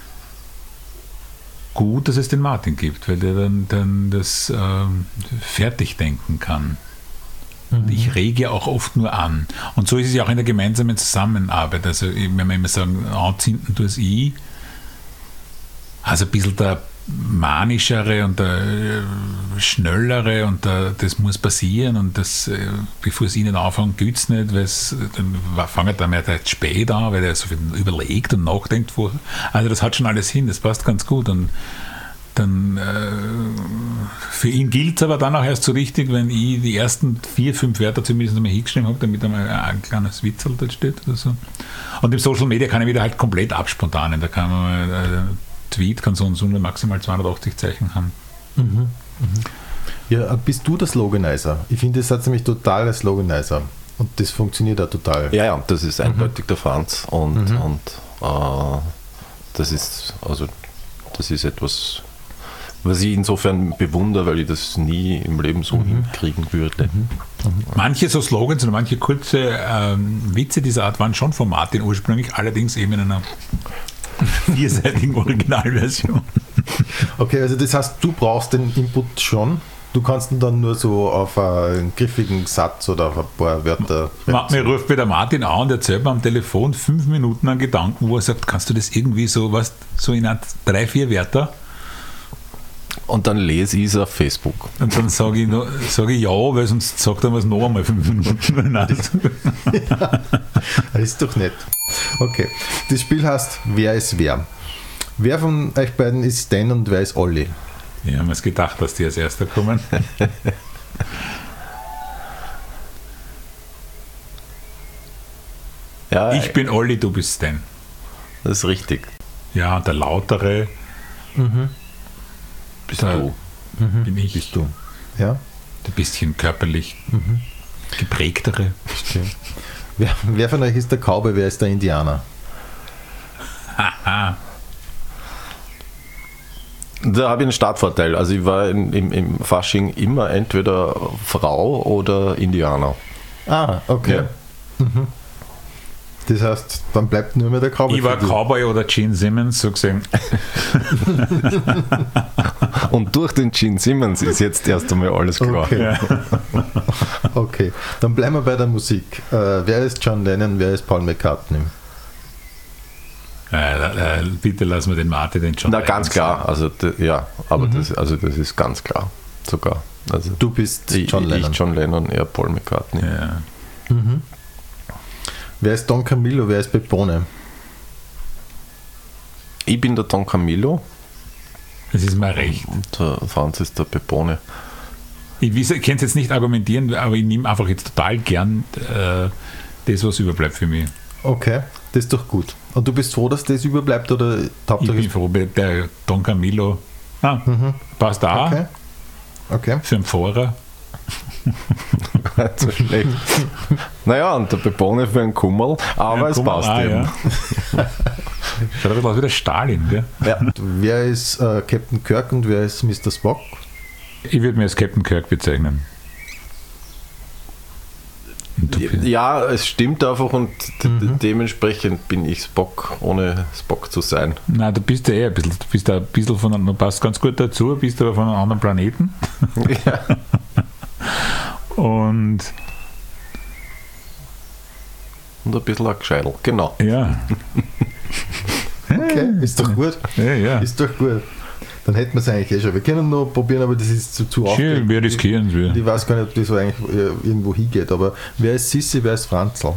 gut, dass es den Martin gibt, weil der dann, dann das ähm, fertig denken kann. Mhm. Und ich rege ja auch oft nur an. Und so ist es ja auch in der gemeinsamen Zusammenarbeit. Also wenn wir immer sagen, anzünden tue es ich, also ein bisschen der manischere und der schnellere und der, das muss passieren und das, bevor es ihnen anfängt, gibt es nicht, weil es, dann fangen dann mehr spät an, weil er so viel überlegt und nachdenkt. Wo, also das hat schon alles hin, das passt ganz gut und dann äh, für ihn gilt es aber dann auch erst so richtig, wenn ich die ersten vier, fünf Wörter zumindest einmal hingeschrieben habe, damit einmal ein kleines Witzel da steht oder so. Und im Social Media kann ich wieder halt komplett abspontanen, da kann man äh, Tweet kann so und so nur maximal zweihundertachtzig Zeichen haben. Mhm. Mhm. Ja, bist du der Sloganizer? Ich finde, das ist nämlich total der Sloganizer. Und das funktioniert auch total. Ja, ja, das ist eindeutig mhm. der Franz. Und, mhm. und äh, das ist also das ist etwas, was ich insofern bewundere, weil ich das nie im Leben so mhm. hinkriegen würde. Mhm. Mhm. Manche so Slogans und manche kurze ähm, Witze dieser Art waren schon von Martin ursprünglich, allerdings eben in einer vierseitigen Originalversion. Okay, also das heißt, du brauchst den Input schon. Du kannst ihn dann nur so auf einen griffigen Satz oder auf ein paar Wörter. Mir ruft mir der Martin an und erzählt mir am Telefon fünf Minuten an Gedanken, wo er sagt, kannst du das irgendwie so, was, so in drei, vier Wörter? Und dann lese ich es auf Facebook. Und dann sage ich, sag ich ja, weil sonst sagt er was noch einmal fünf Minuten. Nein, das, ja, das ist doch nett. Okay, das Spiel heißt Wer ist wer? Wer von euch beiden ist Dan und wer ist Olli? Ja, haben wir es gedacht, dass die als Erster kommen. Ja, Ich bin Olli, du bist Stan. das ist richtig. Ja, der lautere Bist Der- du. bin ich. Bist du. Ja, Der bisschen körperlich geprägtere. stimmt. Wer, wer von euch ist der Cowboy, wer ist der Indianer? Haha. Da habe ich einen Startvorteil. Also ich war im, im, im Fasching immer entweder Frau oder Indianer. Ah, okay. Mhm. Das heißt, dann bleibt nur mehr der Cowboy. Ich war für dich. Cowboy oder Gene Simmons, so gesehen. Und durch den Gene Simmons ist jetzt erst einmal alles klar. Okay. Okay, dann bleiben wir bei der Musik. Äh, wer ist John Lennon, wer ist Paul McCartney? Äh, äh, bitte lassen wir den Martin den John Na, ganz Lennon klar. Also, d- ja, aber das, also das ist ganz klar. Sogar. Also, Du bist ich, John Lennon. Ich John Lennon, er Paul McCartney. sagen. Ja. Wer ist Don Camillo, wer ist Pepone? Ich bin der Don Camillo Das ist mir recht. und der Franz ist der Pepone. Ich, weiß- ich kann es jetzt nicht argumentieren, aber ich nehme einfach jetzt total gern äh, das, was überbleibt für mich. Okay, das ist doch gut. Und du bist froh, dass das überbleibt oder Ich hauptsächlich? bin froh, der Don Camillo ah, passt auch Okay. Okay. für einen Fahrer. Nicht so schlecht. Naja, und der Pepone für einen Kummerl, aber Ja, es guck mal, passt ah, eben. ja. Schaut ein bisschen aus wie der Stalin. Gell? Ja. Wer ist äh, Captain Kirk und wer ist Mister Spock? Ich würde mir als Captain Kirk bezeichnen. Und du bist- Ja, es stimmt einfach und de- de- dementsprechend bin ich Spock, ohne Spock zu sein. Nein, du bist ja eh ein bisschen, du bist ein bisschen von einem, du passt ganz gut dazu, bist aber von einem anderen Planeten. Ja. Und Und ein bisschen ein Gescheidel, genau. ja. Okay, ist doch gut. Ja, ja. Ist doch gut. Dann hätten wir es eigentlich eh schon. Wir können noch probieren, aber das ist zu, zu Schön, aufregend. wir riskieren es Und wieder. ich weiß gar nicht, ob das so eigentlich äh, irgendwo hingeht, aber wer ist Sissi, wer ist Franzl?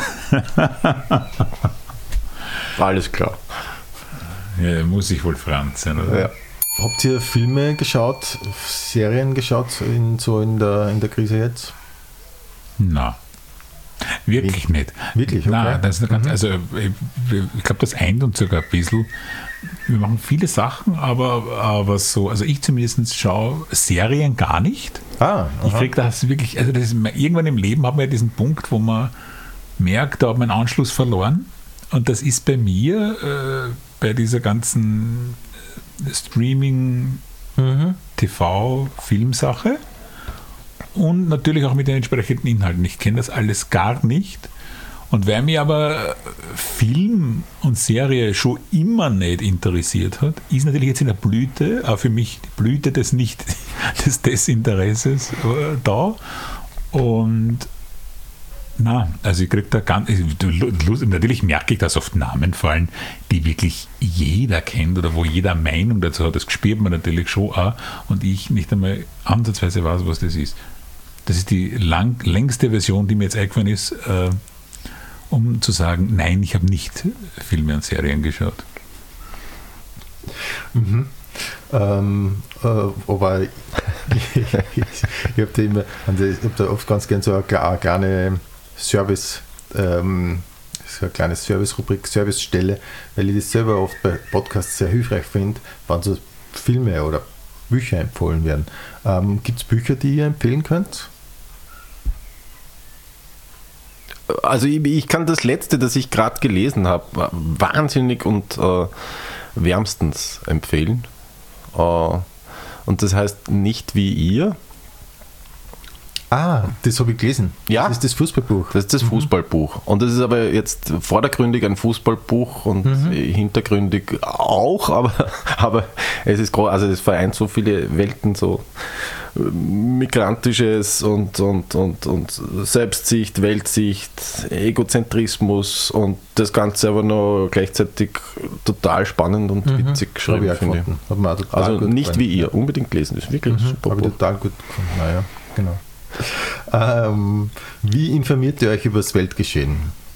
Alles klar. Ja, muss ich wohl Franz sein, oder? Ja. Habt ihr Filme geschaut, Serien geschaut, in, so in der, in der Krise jetzt? Nein. Wirklich nicht. Wirklich? Okay. Nein, das ist ganz, also ich, ich glaube, das eint uns sogar ein bisschen. Wir machen viele Sachen, aber, aber so, also ich zumindest schaue Serien gar nicht. Ah, Ich aha. kriege das wirklich, also das ist, irgendwann im Leben haben wir ja diesen Punkt, wo man merkt, da hat man einen Anschluss verloren. Und das ist bei mir, äh, bei dieser ganzen äh, Streaming, Mhm. T V, Filmsache und natürlich auch mit den entsprechenden Inhalten. Ich kenne das alles gar nicht. Und weil mich aber Film und Serie schon immer nicht interessiert hat, ist natürlich jetzt in der Blüte, auch für mich die Blüte des nicht des Desinteresses äh, da. Und na, also ich kriege da ganz, natürlich merke ich, dass oft Namen fallen, die wirklich jeder kennt oder wo jeder Meinung dazu hat. Das spürt man natürlich schon auch und ich nicht einmal ansatzweise weiß, was das ist. Das ist die lang, längste Version, die mir jetzt eingefallen ist, äh, um zu sagen, nein, ich habe nicht Filme und Serien geschaut. Mhm. Ähm, äh, aber ich, ich habe da immer, also ich hab da oft ganz gern so eine, kle- eine kleine Service, ähm, so eine kleine Service-Rubrik, Servicestelle, weil ich das selber oft bei Podcasts sehr hilfreich finde, wenn so Filme oder Bücher empfohlen werden. Ähm, Gibt es Bücher, die ihr empfehlen könnt? Also ich, ich kann das letzte, das ich gerade gelesen habe, wahnsinnig und äh, wärmstens empfehlen. Äh, und das heißt nicht wie ihr. Ah, das habe ich gelesen. Ja. Das ist das Fußballbuch. Das ist das Fußballbuch. Und das ist aber jetzt vordergründig ein Fußballbuch und hintergründig auch, aber, aber es ist groß, also es vereint so viele Welten, so migrantisches und, und, und, und Selbstsicht, Weltsicht, Egozentrismus und das Ganze aber noch gleichzeitig total spannend und witzig Habe geschrieben, ich auch finde ich. gefunden. Hat mir auch total Also gut nicht gefallen. wie ihr, unbedingt lesen, das ist wirklich ein super Habe ich Buch. total gut gefunden. Naja, genau. Ähm, wie informiert ihr euch über das Weltgeschehen?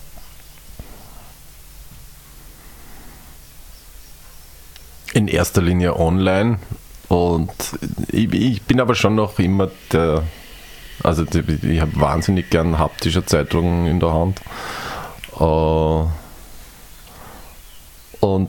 In erster Linie online und ich, ich bin aber schon noch immer der, also die, ich habe wahnsinnig gern haptische Zeitungen in der Hand Äh, und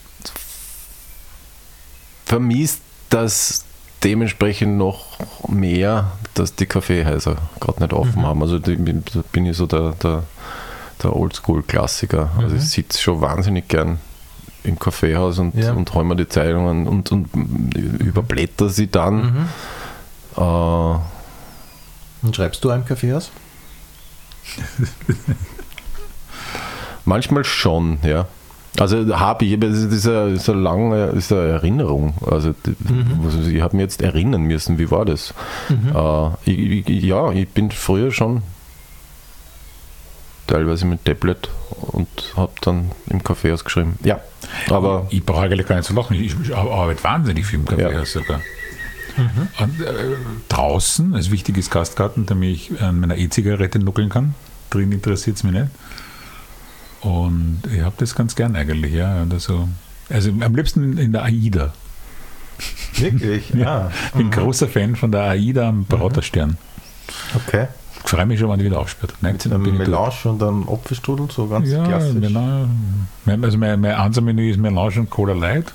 vermisst das dementsprechend noch mehr, dass die Kaffeehäuser gerade nicht offen mhm. haben. Also die, da bin ich so der, der, der Oldschool-Klassiker. Mhm. Also ich sitze schon wahnsinnig gern im Kaffeehaus und, ja. und hol mir die Zeitungen und, und überblätter sie dann. Mhm. Äh, und schreibst du im Kaffeehaus? Manchmal schon, ja. Also habe ich, das ist eine, ist eine lange ist eine Erinnerung. Also mhm. ich habe mir jetzt erinnern müssen, wie war das? Mhm. Äh, ich, ich, ja, ich bin früher schon teilweise mit Tablet und habe dann im Kaffeehaus geschrieben. Ja, aber ich brauche eigentlich gar nicht zu lachen. Ich, ich arbeite wahnsinnig viel im Kaffeehaus ja. sogar. Mhm. Und, äh, draußen, als wichtiges Gastgarten, damit ich an meiner E-Zigarette nuckeln kann. Drin interessiert es mich nicht. Und ich habe das ganz gern eigentlich, ja. Also, also am liebsten in der AIDA. Wirklich? Ja. Ich bin mhm. großer Fan von der AIDA am Beraterstern. Okay. Ich freue mich schon, wenn die wieder aufsperrt. Mit einem Melange und einem Apfelstrudel, so ganz ja, klassisch. Melange. Also mein, mein Ansatzmenü ist Melange und Cola Light.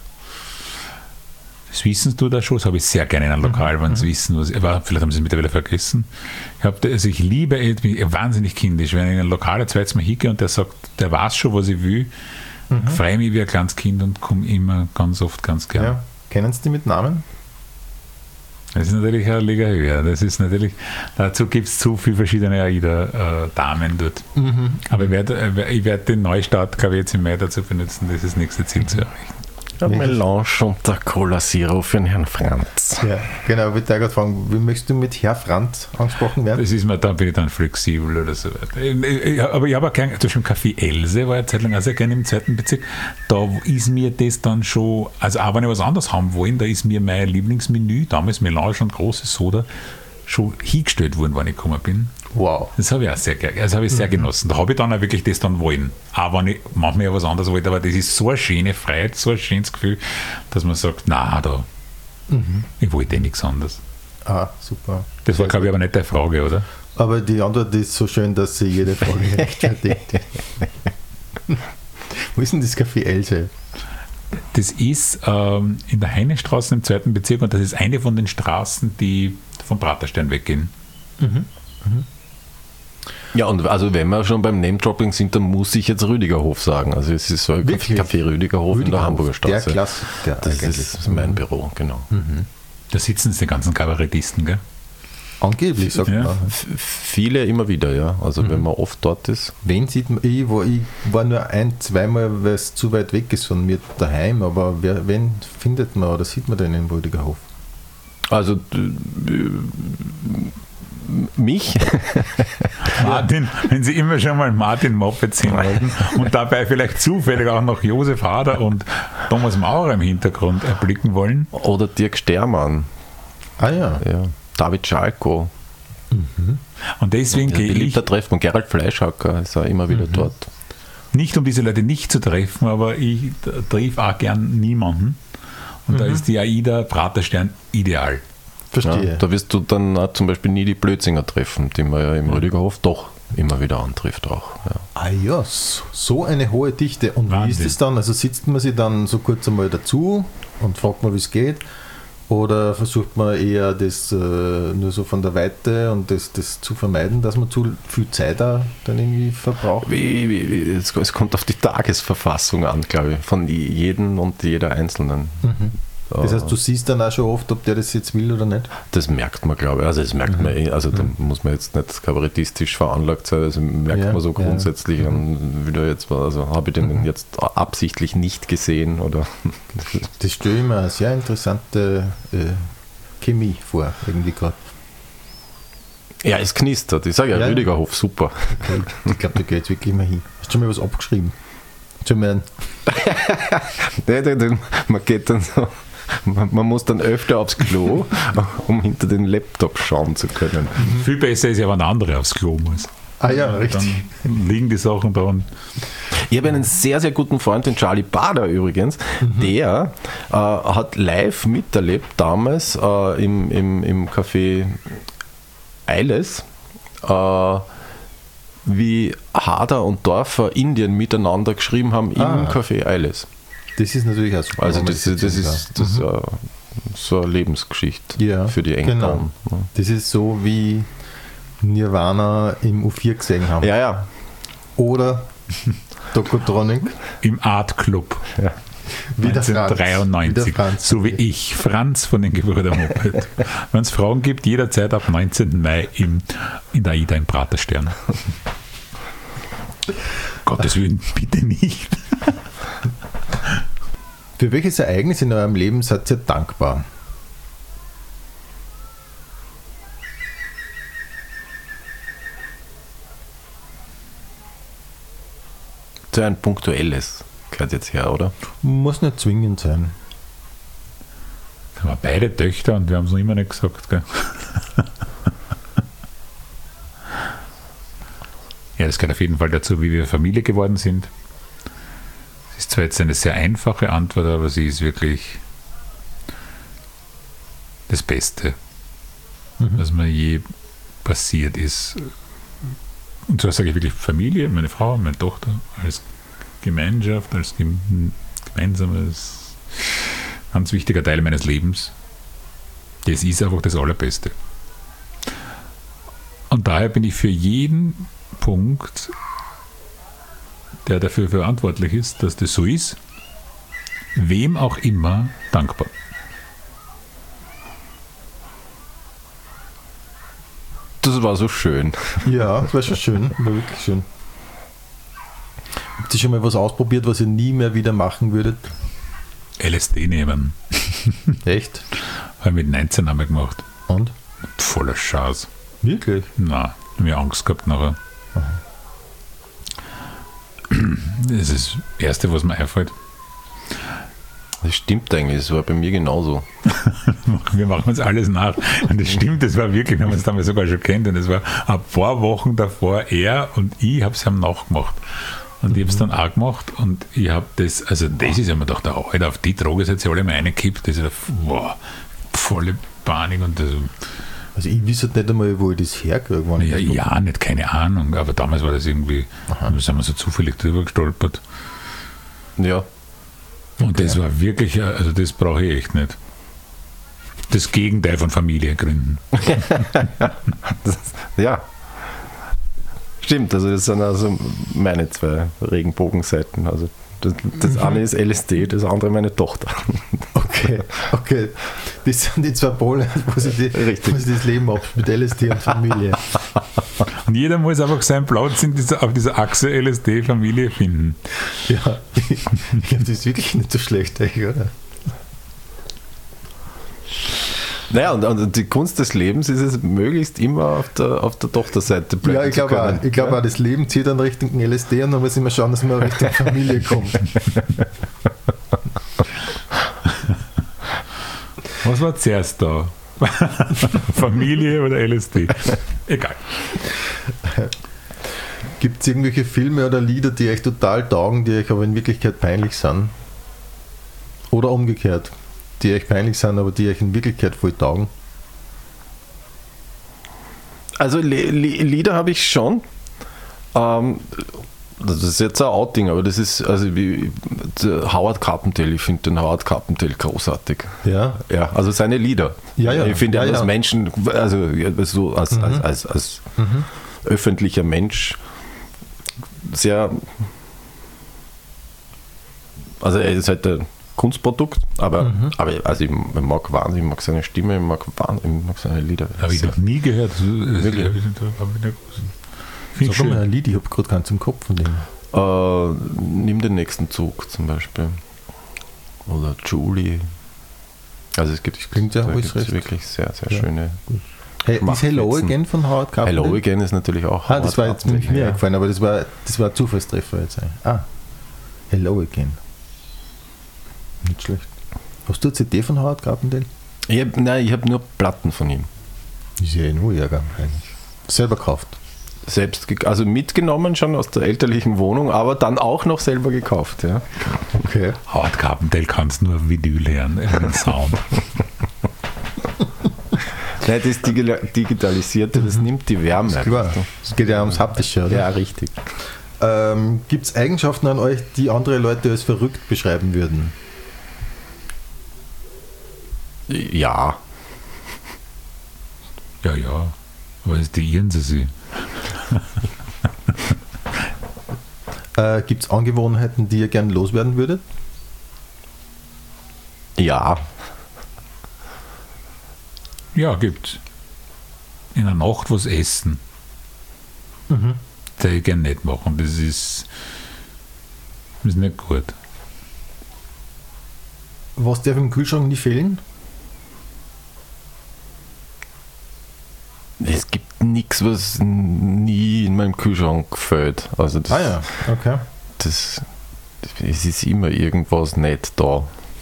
Das wissen du da schon, das habe ich sehr gerne in einem Lokal, wenn sie wissen, was, aber vielleicht haben sie es mittlerweile vergessen. Ich, hab, also ich liebe es, wahnsinnig kindisch, wenn ich in ein Lokal ein zweites Mal hingehe und der sagt, der weiß schon, was ich will, mhm. freue mich wie ein kleines Kind und komme immer ganz oft ganz gern. Ja. Kennen Sie die mit Namen? Das ist natürlich eine Liga höher. Das ist natürlich, dazu gibt es zu viele verschiedene AIDA-Damen dort. Mhm. Aber ich werde ich werd den Neustart, glaube ich, jetzt im Mai dazu benutzen, das nächste Ziel mhm. zu erreichen. Ja, Melange und der Cola Zero für den Herrn Franz. Ja, genau, ich würde gerade fragen, wie möchtest du mit Herr Franz angesprochen werden? Das ist mir, da bin ich dann flexibel oder so weiter. Aber ich habe auch gern, zum Beispiel Café Else, war eine Zeit lang auch sehr gerne im zweiten Bezirk. Da ist mir das dann schon, also auch wenn ich was anderes haben wollen, da ist mir mein Lieblingsmenü, damals Melange und große Soda, schon hingestellt worden, wann ich gekommen bin. Wow. Das habe ich auch sehr, das habe ich sehr mhm. genossen. Da habe ich dann auch wirklich das dann wollen. Auch wenn ich manchmal ja was anderes wollte, aber das ist so eine schöne Freiheit, so ein schönes Gefühl, dass man sagt, na da, mhm. ich wollte eh nichts anderes. Ah, super. Das war, glaube ich, aber nicht deine Frage, oder? Aber die Antwort ist so schön, dass sie jede Frage rechtfertigt. Wo ist denn das Café Else? Das ist ähm, in der Heinestraße im zweiten Bezirk und das ist eine von den Straßen, die vom Praterstern weggehen. Mhm. Mhm. Ja, und also wenn wir schon beim Name-Dropping sind, dann muss ich jetzt Rüdigerhof sagen. Also es ist so ein Wirklich? Café Rüdigerhof, Rüdigerhof in der Hamburger Straße. Der Klassiker. Das ist mein Büro, genau. Mhm. Da sitzen die ganzen Kabarettisten, gell? Angeblich, sagt ja. man. F- viele immer wieder, ja. Also mhm. wenn man oft dort ist. Wen sieht man? Ich war, ich war nur ein, zweimal, weil es zu weit weg ist von mir daheim, aber wer, wen findet man oder sieht man denn in Rüdigerhof? Also äh, mich? Martin, wenn Sie immer schon mal Martin Moppet sehen wollten und dabei vielleicht zufällig auch noch Josef Hader und Thomas Maurer im Hintergrund erblicken wollen. Oder Dirk Stermann. Ah ja. ja. David Schalko. Mhm. Und deswegen gehe ich... Da trifft man Gerald Fleischhacker, ist auch immer wieder mhm. dort. Nicht um diese Leute nicht zu treffen, aber ich treffe auch gern niemanden. Und mhm. da ist die AIDA Praterstern ideal. Verstehe. Ja, da wirst du dann auch zum Beispiel nie die Blödzinger treffen, die man ja im mhm. Rüdigerhof doch immer wieder antrifft auch. Ja. Ah ja, so eine hohe Dichte. Und Wahnsinn. Wie ist es dann? Also sitzt man sich dann so kurz einmal dazu und fragt mal, wie es geht? Oder versucht man eher das äh, nur so von der Weite und das, das zu vermeiden, dass man zu viel Zeit da dann irgendwie verbraucht? Wie, wie, wie, es, es kommt auf die Tagesverfassung an, glaube ich, von jedem und jeder Einzelnen. Mhm. Das heißt, du siehst dann auch schon oft, ob der das jetzt will oder nicht? Das merkt man, glaube ich. Also das merkt mhm. man eh. Also da mhm. muss man jetzt nicht kabarettistisch veranlagt sein. Also merkt ja, man so grundsätzlich ja. an, wie der jetzt war. Also habe ich den mhm. jetzt absichtlich nicht gesehen oder? Das stelle ich mir eine sehr interessante äh, Chemie vor, irgendwie gerade. Ja, es knistert. Ich sage ja, ja, Rüdigerhof, super. Okay. Ich glaube, da geht jetzt wirklich mal hin. Hast du schon mal was abgeschrieben? Zu meinen? Nein, man geht dann so. Man, man muss dann öfter aufs Klo, um hinter den Laptop schauen zu können. Mhm. Viel besser ist ja, wenn andere aufs Klo muss. Ah ja, richtig. Dann liegen die Sachen da. Und ich habe einen sehr, sehr guten Freund, den Charlie Bader übrigens, mhm. der äh, hat live miterlebt damals äh, im, im, im Café Eiles, äh, wie Hader und Dorfer Indien miteinander geschrieben haben im Ah. Café Eiles. Das ist natürlich auch super. Also wenn man das, sich das so ist, das ist äh, so eine Lebensgeschichte Ja, für die Enkeln. genau. Das ist so wie Nirvana im U vier gesehen haben. Ja, ja. Oder Tokotronic. Im Art Club Wie der Franz. Wie der neunzehnhundertdreiundneunzig. Franz. So wie ich, Franz von den Gebrüder Moped. Wenn es Fragen gibt, jederzeit ab neunzehnten Mai im, in der AIDA im Praterstern. Gottes Willen, bitte nicht. Für welches Ereignis in eurem Leben seid ihr dankbar? So ein punktuelles gehört jetzt her, oder? Muss nicht zwingend sein. Da haben wir beide Töchter und wir haben es noch immer nicht gesagt. Gell? Ja, das gehört auf jeden Fall dazu, wie wir Familie geworden sind. Es ist zwar jetzt eine sehr einfache Antwort, aber sie ist wirklich das Beste, Mhm. was mir je passiert ist. Und zwar sage ich wirklich Familie, meine Frau, meine Tochter, als Gemeinschaft, als gem- gemeinsames, ganz wichtiger Teil meines Lebens. Das ist einfach das Allerbeste. Und daher bin ich für jeden Punkt, der dafür verantwortlich ist, dass das so ist, wem auch immer dankbar. Das war so schön. Ja, das war schon schön. War wirklich schön. Habt ihr schon mal was ausprobiert, was ihr nie mehr wieder machen würdet? L S D nehmen. Echt? Habe ich mit neunzehn einmal gemacht. Und? Voller Schaß. Wirklich? Nein, ich habe Angst gehabt nachher. Das ist das Erste, was mir einfällt. Das stimmt eigentlich, das war bei mir genauso. Wir machen uns alles nach. Und das stimmt, das war wirklich, wir haben uns damals sogar schon kennt. Und es war ein paar Wochen davor, er und ich habe es ihm nachgemacht. Und ich habe es dann auch gemacht. Und ich habe das, also das ist ja mir gedacht, Alter, auf die Droge seid ihr alle mal reingekippt. Das ist ja wow, volle Panik. Und das, Also ich wüsste nicht einmal, wo ich das herkriege. wann ich ja, das ja, nicht, keine Ahnung. Aber damals war das irgendwie, da sind wir so zufällig drüber gestolpert. Ja. Und das war wirklich, also das brauche ich echt nicht. Das Gegenteil von Familie gründen. Das, ja. Stimmt, also das sind also meine zwei Regenbogenseiten. Also das, das eine ist L S D, das andere meine Tochter. Okay, okay. Das sind die zwei Pole, wo sich, die, Richtig. wo sich das Leben ab mit L S D und Familie. Und jeder muss einfach seinen Platz in dieser, auf dieser Achse L S D-Familie finden. Ja, ich glaube, das ist wirklich nicht so schlecht, eigentlich, oder? Naja, und, und die Kunst des Lebens ist es, möglichst immer auf der, auf der Tochterseite bleiben Ja, ich zu glaube können. auch. Ich glaube auch, das Leben zieht dann Richtung L S D und dann muss ich mal schauen, dass man Richtung Familie kommt. Was war zuerst da? Familie oder L S D? Egal. Gibt es irgendwelche Filme oder Lieder, die euch total taugen, die euch aber in Wirklichkeit peinlich sind? Oder umgekehrt, die euch peinlich sind, aber die euch in Wirklichkeit voll taugen? Also Le Le Lieder habe ich schon. Ähm, das ist jetzt ein Outing, aber das ist also wie der Howard Carpendale. Ich finde den Howard Carpendale großartig. Ja? Ja, also seine Lieder. Ja, ja. Ich finde Ja, ihn als ja. Menschen, also ja, so als, Mhm. als, als, als Mhm. öffentlicher Mensch sehr. Also er ist halt ein Kunstprodukt, aber, Mhm. aber also ich, ich mag wahnsinnig, ich mag seine Stimme, ich mag, wahnsinnig, ich mag seine Lieder. Habe ich noch nie gehört. Wirklich? Finde ich Sag mal schön. ein Lied, ich habe gerade keins im Kopf von dem. Äh, nimm den nächsten Zug zum Beispiel. Oder Julie. Also es gibt, klingt ja da alles gibt's recht. wirklich sehr, sehr Ja. schöne. Hey, ist Hello Schmachtfetzen. Again von Howard Carpendale? Hello Again ist natürlich auch. Ah, das war jetzt mit mir ja. eingefallen, aber das war, das war ein Zufallstreffer jetzt. Ah, Hello Again. Nicht schlecht. Hast du eine C D von Howard Carpendale? Ich hab, nein, ich habe nur Platten von ihm. Ist ja nur Ärger eigentlich. Selber gekauft. Selbst, ge- also mitgenommen schon aus der elterlichen Wohnung, aber dann auch noch selber gekauft. Ja. Okay. Howard Carpendale kann es nur Vinyl hören, einen Sound. Nein, das Digi- Digitalisierte, das nimmt die Wärme. Klar, es geht ja ums Haptische, oder? Ja, richtig. Ähm, Gibt es Eigenschaften an euch, die andere Leute als verrückt beschreiben würden? Ja. Ja, ja. Aber das deieren sie sich. Äh, Gibt es Angewohnheiten, die ihr gern loswerden würdet? Ja. Ja, gibt's. In der Nacht was essen. Mhm. Das hätte ich gerne nicht machen. Das ist, das ist nicht gut. Was darf im Kühlschrank nie fehlen? Es gibt nichts, was nie in meinem Kühlschrank fällt. Also das, Ah ja, okay. das, es ist immer irgendwas nicht da.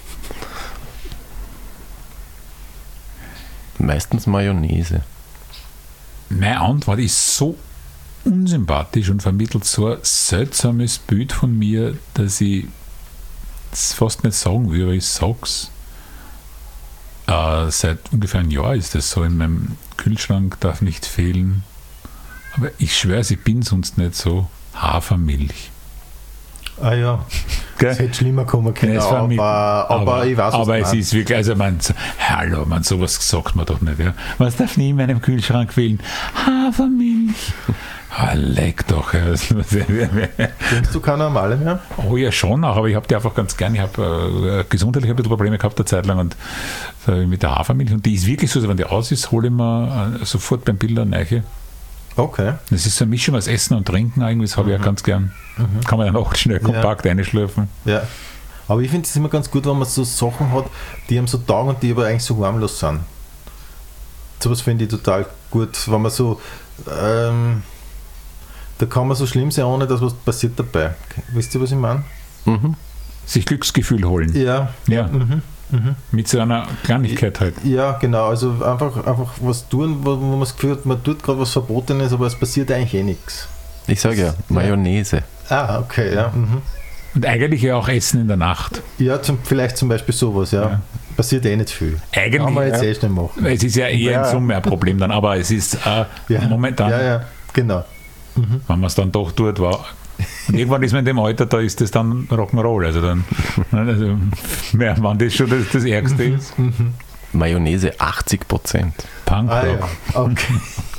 Meistens Mayonnaise. Meine Antwort ist so unsympathisch und vermittelt so ein seltsames Bild von mir, dass ich es fast nicht sagen will, aber ich sag's. Äh, seit ungefähr einem Jahr ist das so. In meinem Kühlschrank darf nicht fehlen. Aber ich schwöre, ich bin sonst nicht so. Hafermilch. Ah ja, Gell? es hätte schlimmer kommen können, Ja, es war aber, mit- aber, ich weiß, was aber du es meinst. ist wirklich, also man, so- hallo, man, sowas sagt man doch nicht. Ja. Was darf nie in meinem Kühlschrank fehlen? Hafermilch. Ah, leck doch. Ja. Trinkst du keine normale mehr? Oh ja, schon auch, aber ich habe die einfach ganz gern. Ich habe äh, gesundheitlich ein bisschen Probleme gehabt eine Zeit lang und äh, mit der Hafermilch. Und die ist wirklich so, wenn die aus ist, hole ich mir äh, sofort beim Bild eine neue. Okay. Das ist so eine Mischung aus Essen und Trinken eigentlich, das habe ich ja ganz gern. Kann man dann auch schnell kompakt einschlürfen. Ja. Aber ich finde es immer ganz gut, wenn man so Sachen hat, die einem so taugen und die aber eigentlich so harmlos sind. Sowas finde ich total gut, wenn man so, ähm, da kann man so schlimm sein, ohne dass was passiert dabei. Wisst ihr, was ich meine? Mhm. Sich Glücksgefühl holen. Ja. Ja, Mhm. mit so einer Kleinigkeit halt. Ja, genau. Also einfach, einfach was tun, wo, wo man das Gefühl hat, man tut gerade was Verbotenes, aber es passiert eigentlich eh nichts. Ich sage ja, Mayonnaise. Ah, okay, ja. Mhm. Und eigentlich ja auch Essen in der Nacht. Ja, zum, vielleicht zum Beispiel sowas, ja. Ja. Passiert eh nicht viel. Eigentlich, Kann man jetzt ja. eh schnell machen. Es ist ja eher Ja. in Summe ein Problem dann, aber es ist äh, Ja. momentan, Ja, ja, genau. wenn man es dann doch tut, war. Und irgendwann ist man in dem Alter, da ist das dann Rock'n'Roll. Also dann, also, ja, wenn das schon das, das Ärgste ist. Mayonnaise achtzig Prozent. Punkrock. Ah, ja. Okay.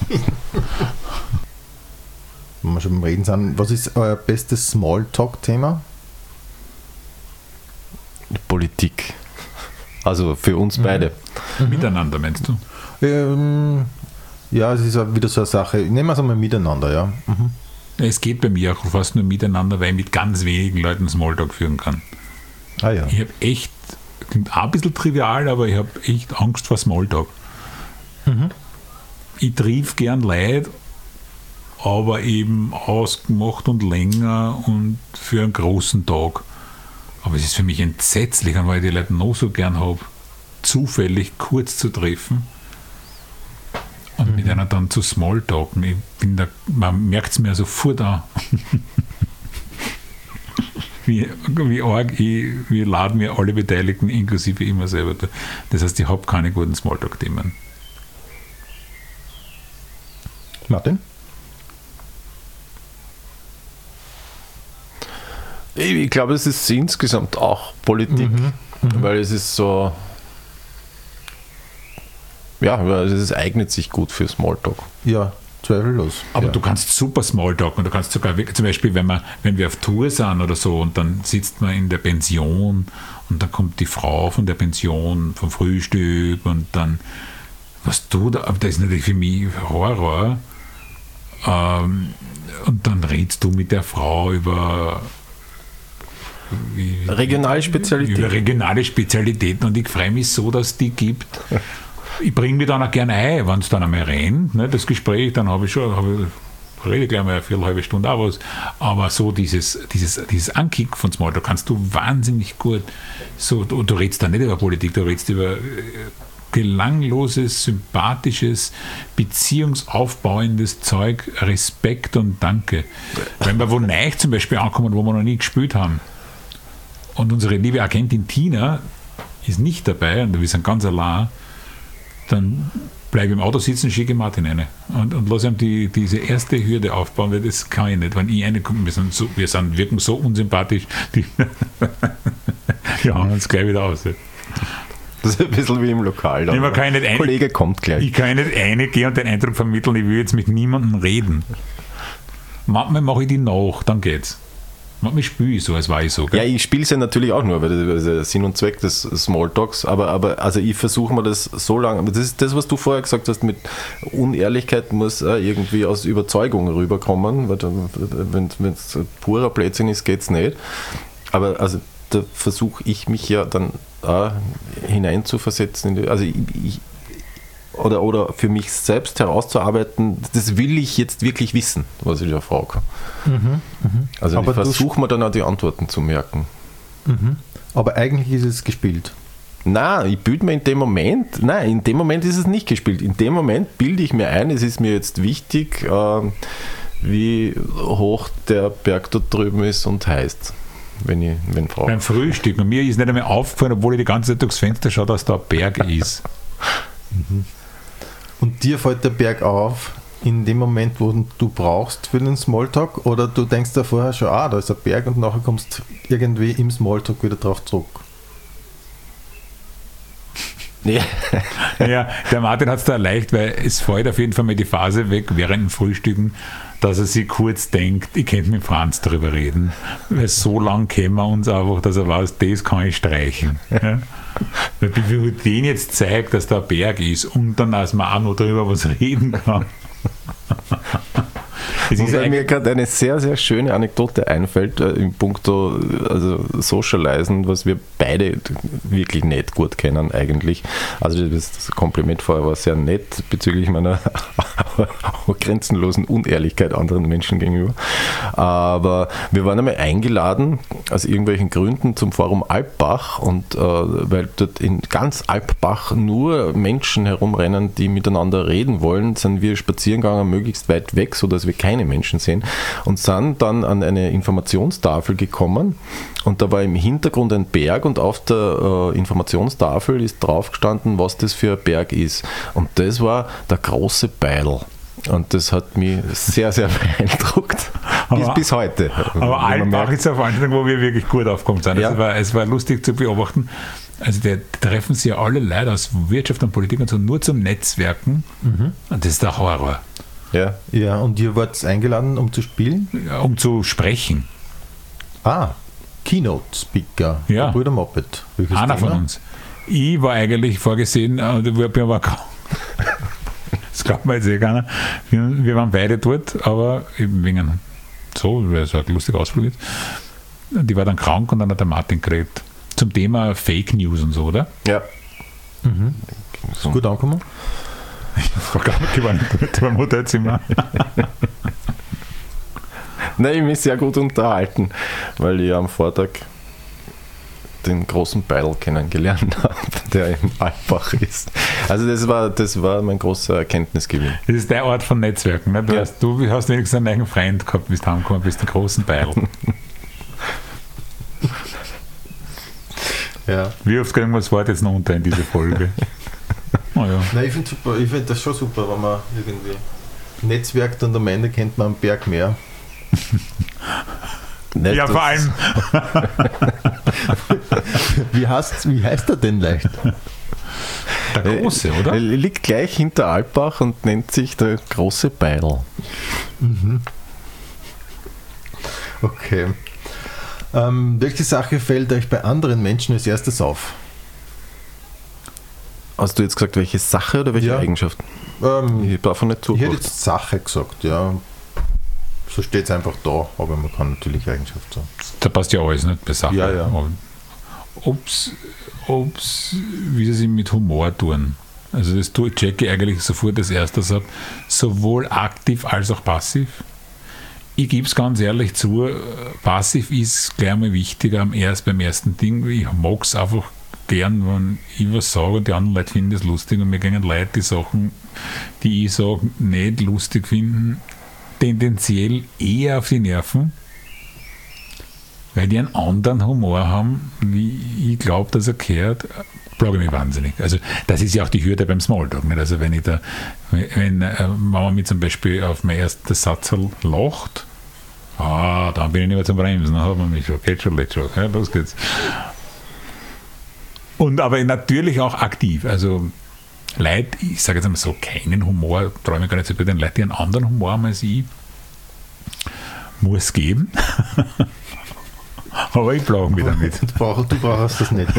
Wenn wir schon beim Reden sind, was ist euer bestes Smalltalk-Thema? Politik. Also für uns beide. Miteinander, meinst du? Ähm, ja, es ist auch wieder so eine Sache. Nehmen wir es einmal miteinander, ja. Mhm. Es geht bei mir auch fast nur miteinander, weil ich mit ganz wenigen Leuten Smalltalk führen kann. Ah ja. Ich habe echt, klingt auch ein bisschen trivial, aber ich habe echt Angst vor Smalltalk. Ich triff gern Leute, aber eben ausgemacht und länger und für einen großen Tag. Aber es ist für mich entsetzlich, weil ich die Leute noch so gern habe, zufällig kurz zu treffen und mit einer dann zu Smalltalken. Ich bin da, man merkt es mir sofort an. Wie, wie arg, ich, wie laden mir alle Beteiligten, inklusive immer selber. Das heißt, ich habe keine guten Smalltalk-Themen. Martin? Ich glaube, es ist insgesamt auch Politik, weil es ist so, ja, weil es eignet sich gut für Smalltalk. Ja, zweifellos. Aber ja. du kannst super Smalltalk und du kannst sogar, wirklich- zum Beispiel, wenn, man, wenn wir auf Tour sind oder so und dann sitzt man in der Pension und dann kommt die Frau von der Pension vom Frühstück und dann, was du da, aber das ist natürlich für mich Horror. Ähm, und dann redest du mit der Frau über wie, Regionale Spezialität. über regionale Spezialitäten und ich freue mich so, dass es die gibt. Ich bringe mich dann auch gerne ein, wenn es dann einmal rennt, ne, das Gespräch, dann habe ich schon, habe ich, rede gleich mal eine viertelhalbe Stunde auch was, aber so dieses, dieses, dieses Ankick von Smalltalk kannst du wahnsinnig gut, so, du, du redest da nicht über Politik, du redest über äh, gelangloses, sympathisches, beziehungsaufbauendes Zeug, Respekt und Danke. Wenn wir wo neu zum Beispiel ankommen, wo wir noch nie gespielt haben, und unsere liebe Agentin Tina ist nicht dabei und wir sind ganz allein, dann bleibe im Auto sitzen, schicke Martin rein und, und lasse ihm die, diese erste Hürde aufbauen, weil das kann ich nicht. Wenn ich reinkomme, wir sind, so, wir sind wirken so unsympathisch, die, wir hauen uns gleich wieder aus. Das ist ein bisschen wie im Lokal. Nee, man kann nicht Der ein, Kollege kommt gleich. ich kann nicht reingehen und den Eindruck vermitteln, ich will jetzt mit niemandem reden. Manchmal mache ich die nach, dann geht's. Manchmal spiele ich so, als war ich so. Gell? Ja, ich spiele es ja natürlich auch nur, weil das ist der Sinn und Zweck des Smalltalks, aber, aber also ich versuche mir das so lange, das ist das, was du vorher gesagt hast, mit Unehrlichkeit muss äh, irgendwie aus Überzeugung rüberkommen, weil wenn es purer Blödsinn ist, geht es nicht. Aber also da versuche ich mich ja dann auch hineinzuversetzen, in die, also ich, ich Oder, oder für mich selbst herauszuarbeiten, das will ich jetzt wirklich wissen, was ich da frage. Mhm, mh. Also aber ich versuche mir dann auch die Antworten zu merken. Mhm. Aber eigentlich ist es gespielt. Nein, ich bilde mir in dem Moment, nein, in dem Moment ist es nicht gespielt. In dem Moment bilde ich mir ein, es ist mir jetzt wichtig, äh, wie hoch der Berg dort drüben ist und heißt. Wenn ich wenn frage. Beim Frühstück. Und mir ist nicht einmal aufgefallen, obwohl ich die ganze Zeit durchs Fenster schaue, dass da ein Berg ist. Mhm. Und dir fällt der Berg auf in dem Moment, wo du brauchst für den Smalltalk, oder du denkst da vorher schon, ah, da ist ein Berg, und nachher kommst du irgendwie im Smalltalk wieder drauf zurück? Ja, ja, der Martin hat es da leicht, weil es fällt auf jeden Fall mal die Phase weg während dem Frühstücken, dass er sich kurz denkt, ich könnte mit Franz darüber reden, weil so lang kennen wir uns einfach, dass er weiß, das kann ich streichen. Ja? Weil wie den jetzt zeigt, dass da ein Berg ist und dann, dass man auch noch darüber was reden kann. Es ist mir gerade eine sehr, sehr schöne Anekdote einfällt, äh, im Punkto also Socialisen, was wir beide wirklich nicht gut kennen eigentlich. Also das Kompliment vorher war sehr nett bezüglich meiner grenzenlosen Unehrlichkeit anderen Menschen gegenüber. Aber wir waren einmal eingeladen, aus irgendwelchen Gründen, zum Forum Alpbach, und äh, weil dort in ganz Alpbach nur Menschen herumrennen, die miteinander reden wollen, sind wir spazieren gegangen, möglichst weit weg, sodass wir keine Menschen sehen, und sind dann an eine Informationstafel gekommen, und da war im Hintergrund ein Berg, und auf der äh, Informationstafel ist drauf gestanden, was das für ein Berg ist, und das war der große Beidl. Und das hat mich sehr, sehr beeindruckt. Bis, aber, bis heute. Aber Alpbach ist eine Veranstaltung, wo wir wirklich gut aufgekommen sind. Ja. Es, war, es war lustig zu beobachten. Also die, die treffen sich ja alle Leute aus Wirtschaft und Politik und so nur zum Netzwerken. Mhm. Und das ist der Horror. Ja, ja, und ihr wart eingeladen, um zu spielen? Ja, um zu sprechen. Ah, Keynote-Speaker. Ja. Brüder Moped. Welches Einer Thema? Von uns. Ich war eigentlich vorgesehen, und ich bin aber kaum. Das glaubt man jetzt eh keiner. Wir, wir waren beide dort, aber eben wegen so, weil es ein lustiger Ausflug ist. Die war dann krank, und dann hat der Martin geredet. Zum Thema Fake News und so, oder? Ja. Mhm. Ist gut angekommen? Die waren nicht beim Hotelzimmer. Nein, ich mich sehr gut unterhalten, weil ich am Vortag den großen Beidl kennengelernt habe, der im Alpbach ist. Also das war, das war mein großer Erkenntnisgewinn. Das ist der Ort von Netzwerken. Ne? Du, ja. hast, du hast wenigstens einen eigenen Freund gehabt, bis du heimgekommen bist, den großen Beidl. Ja. Wie oft kriegen wir das Wort jetzt noch unter in diese Folge? Oh ja. Nein, ich finde super, ich finde das schon super, wenn man irgendwie netzwerkt und am Ende kennt man am Berg mehr. Nicht ja, vor allem. wie, heißt, wie heißt er denn leicht? Der Große, oder? Er liegt gleich hinter Alpbach und nennt sich der große Beidl. Mhm. Okay. Ähm, welche Sache fällt euch bei anderen Menschen als erstes auf? Hast du jetzt gesagt, welche Sache oder welche ja. Eigenschaft? Ähm, ich habe davon nicht zugehört. Ich hätte jetzt Sache gesagt, ja. So steht es einfach da, aber man kann natürlich Eigenschaft sagen. Da passt ja alles, nicht? Bei Sache. Ja, ja. Ob's, ob's, wie sie sich mit Humor tun. Also das tue ich checke eigentlich sofort als erstes ab, sowohl aktiv als auch passiv. Ich gebe es ganz ehrlich zu, passiv ist gleich mal wichtiger am erst, beim ersten Ding. Ich mag es einfach gern, wenn ich was sage und die anderen Leute finden das lustig, und mir gehen Leute die Sachen, die ich sage, nicht lustig finden, tendenziell eher auf die Nerven. weil die einen anderen Humor haben, wie ich glaube, dass er gehört, plage mich wahnsinnig. Also das ist ja auch die Hürde beim Smalltalk. Nicht? Also wenn ich da, wenn äh, Mama mir zum Beispiel auf meinen ersten Satz lacht, ah, dann bin ich nicht mehr zum Bremsen, dann hat man mich schon, geht schon, geht schon, ja, los geht's. Und aber natürlich auch aktiv, also Leute, ich sage jetzt einmal so, keinen Humor, traue mich gar nicht so bei den Leuten, die einen anderen Humor haben als ich, muss geben. Aber ich plage mich damit. Du brauchst, du brauchst das nicht.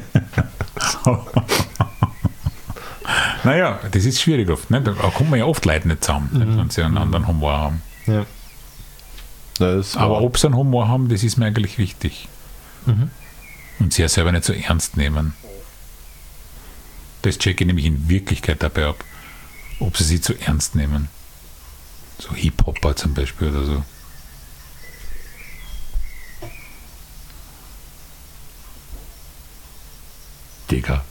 Naja, das ist schwierig oft. Ne? Da kommen ja oft Leute nicht zusammen, mhm. wenn sie einen anderen Humor haben. Ja. Aber ob sie einen Humor haben, das ist mir eigentlich wichtig. Mhm. Und sie ja selber nicht so ernst nehmen. Das checke ich nämlich in Wirklichkeit dabei ab, ob sie sich zu ernst nehmen. So Hip-Hopper zum Beispiel oder so. Digga.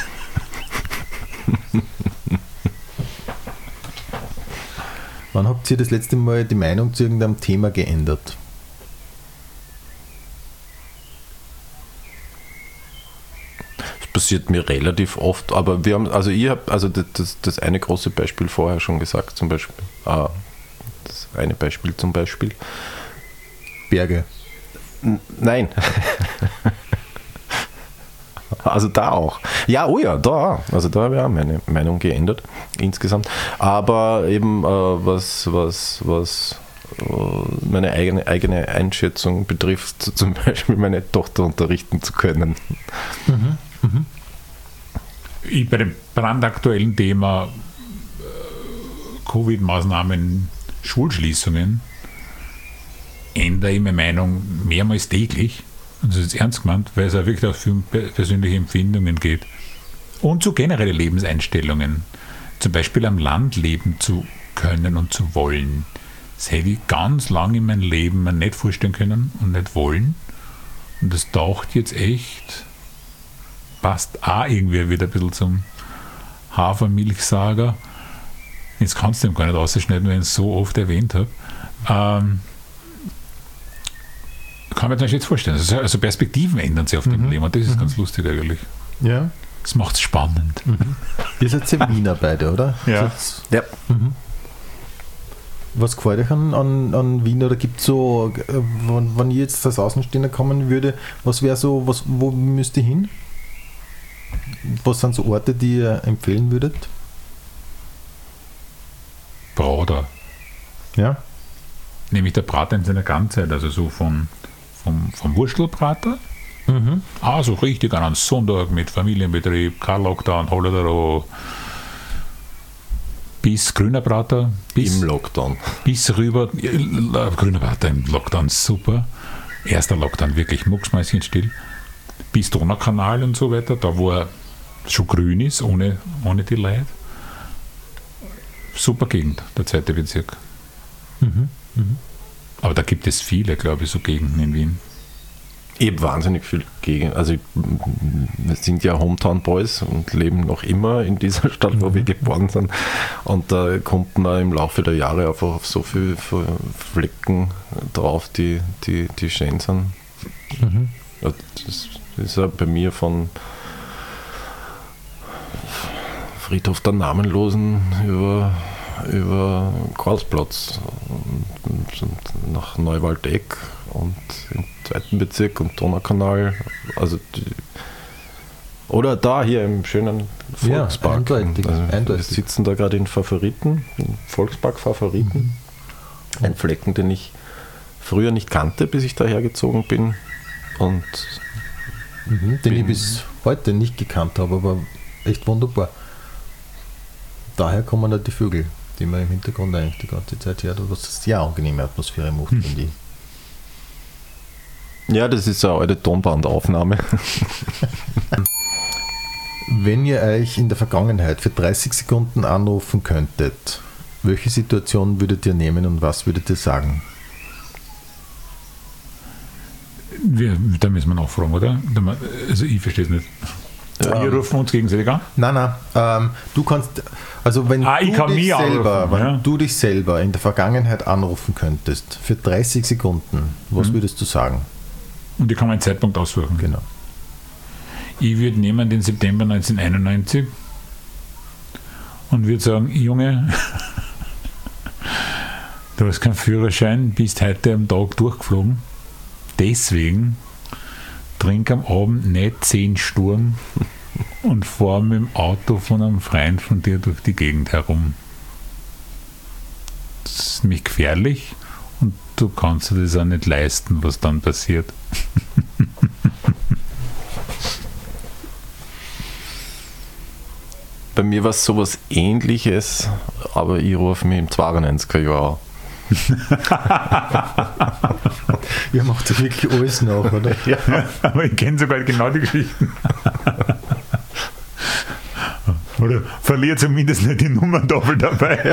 Wann habt ihr das letzte Mal die Meinung zu irgendeinem Thema geändert? Das passiert mir relativ oft, aber wir haben, also ich habe, also das, das, das eine große Beispiel vorher schon gesagt, zum Beispiel, ah, das eine Beispiel zum Beispiel. Berge. N- nein. Also da auch. Ja, oh ja, da. Also da habe ich auch meine Meinung geändert, insgesamt. Aber eben, äh, was, was, was äh, meine eigene, eigene Einschätzung betrifft, zum Beispiel meine Tochter unterrichten zu können. Mhm. Mhm. Ich bei dem brandaktuellen Thema äh, Covid-Maßnahmen, Schulschließungen, ändere ich meine Meinung mehrmals täglich. Und das ist ernst gemeint, weil es auch wirklich auf persönliche Empfindungen geht. Und zu generellen Lebenseinstellungen. Zum Beispiel am Land leben zu können und zu wollen. Das hätte ich ganz lange in meinem Leben mir nicht vorstellen können und nicht wollen. Und das taucht jetzt echt, passt auch irgendwie wieder ein bisschen zum Hafermilchsager. Jetzt kannst du ihm gar nicht ausschneiden, weil ich es so oft erwähnt habe. Ähm, kann man sich jetzt vorstellen. Also, also Perspektiven ändern sich auf dem Mhm. Leben und das ist Mhm. ganz lustig eigentlich. Ja. Das macht es spannend. Mhm. Ihr seid ja Wiener beide, oder? Ja. Seid- Ja. Mhm. Was gefällt euch an, an, an Wien? Oder gibt es so, äh, wenn, wenn ihr jetzt als Außenstehender kommen würde, was wäre so, was, wo müsst ihr hin? Was sind so Orte, die ihr empfehlen würdet? Brader. Ja. Nämlich der Brater in seiner Ganzheit, also so von, vom, vom Wurstelbrater, Mhm. ah, so richtig an einem Sonntag mit Familienbetrieb, kein Lockdown, Holodero, bis grüner Brater, bis, Im Lockdown. bis rüber, äh, grüner Brater im Lockdown, super. Erster Lockdown wirklich mucksmäuschenstill, bis Donaukanal und so weiter, da wo er schon grün ist, ohne, ohne die Leute. Super Gegend, der zweite Bezirk. Mhm. Mhm. Aber da gibt es viele, glaube ich, so Gegenden in Wien. Ich habe wahnsinnig viel gegen. Also ich, wir sind ja Hometown Boys und leben noch immer in dieser Stadt, wo wir geboren sind. Und da kommt man im Laufe der Jahre einfach auf so viele Flecken drauf, die, die, die schön sind. Mhm. Ja, das ist ja bei mir von Friedhof der Namenlosen über, über Karlsplatz und, und nach Neuwaldeck und im zweiten Bezirk und Donaukanal. Also die, oder da hier im schönen Volkspark. Ja, eindeutig, Also eindeutig. Wir sitzen da gerade in Favoriten, in Volkspark Favoriten. Mhm. Ein Flecken, den ich früher nicht kannte, bis ich daher gezogen bin. Und Mhm. Den ich Bin- bis heute nicht gekannt habe, aber echt wunderbar. Daher kommen da die Vögel, die man im Hintergrund eigentlich die ganze Zeit hört, was eine sehr angenehme Atmosphäre macht, Hm. finde ich. ja, das ist eine alte Tonbandaufnahme. Wenn ihr euch in der Vergangenheit für dreißig Sekunden anrufen könntet, welche Situation würdet ihr nehmen und was würdet ihr sagen? Wir, da müssen wir nachfragen, oder? Da ma- Also ich verstehe es nicht. Ja. Wir rufen uns gegenseitig an. Nein, nein, ähm, du kannst, also wenn, Ah, ich du, kann dich mich selber, anrufen, wenn ja. du dich selber in der Vergangenheit anrufen könntest, für dreißig Sekunden, was Mhm. würdest du sagen? Und ich kann meinen Zeitpunkt aussuchen. Genau. Ich würde nehmen den September neunzehnhunderteinundneunzig und würde sagen, Junge, du hast keinen Führerschein, bist heute am Tag durchgeflogen. Deswegen trink am Abend nicht zehn Sturm und fahr mit dem Auto von einem Freund von dir durch die Gegend herum. Das ist nämlich gefährlich und du kannst dir das auch nicht leisten, was dann passiert. Bei mir war es sowas Ähnliches, aber ich rufe mich im zweiundneunziger Jahr an. Ihr macht das wirklich alles nach, oder? Ja, aber ich kenne sogar genau die Geschichten. Oder verliert zumindest nicht die Nummerntafel dabei.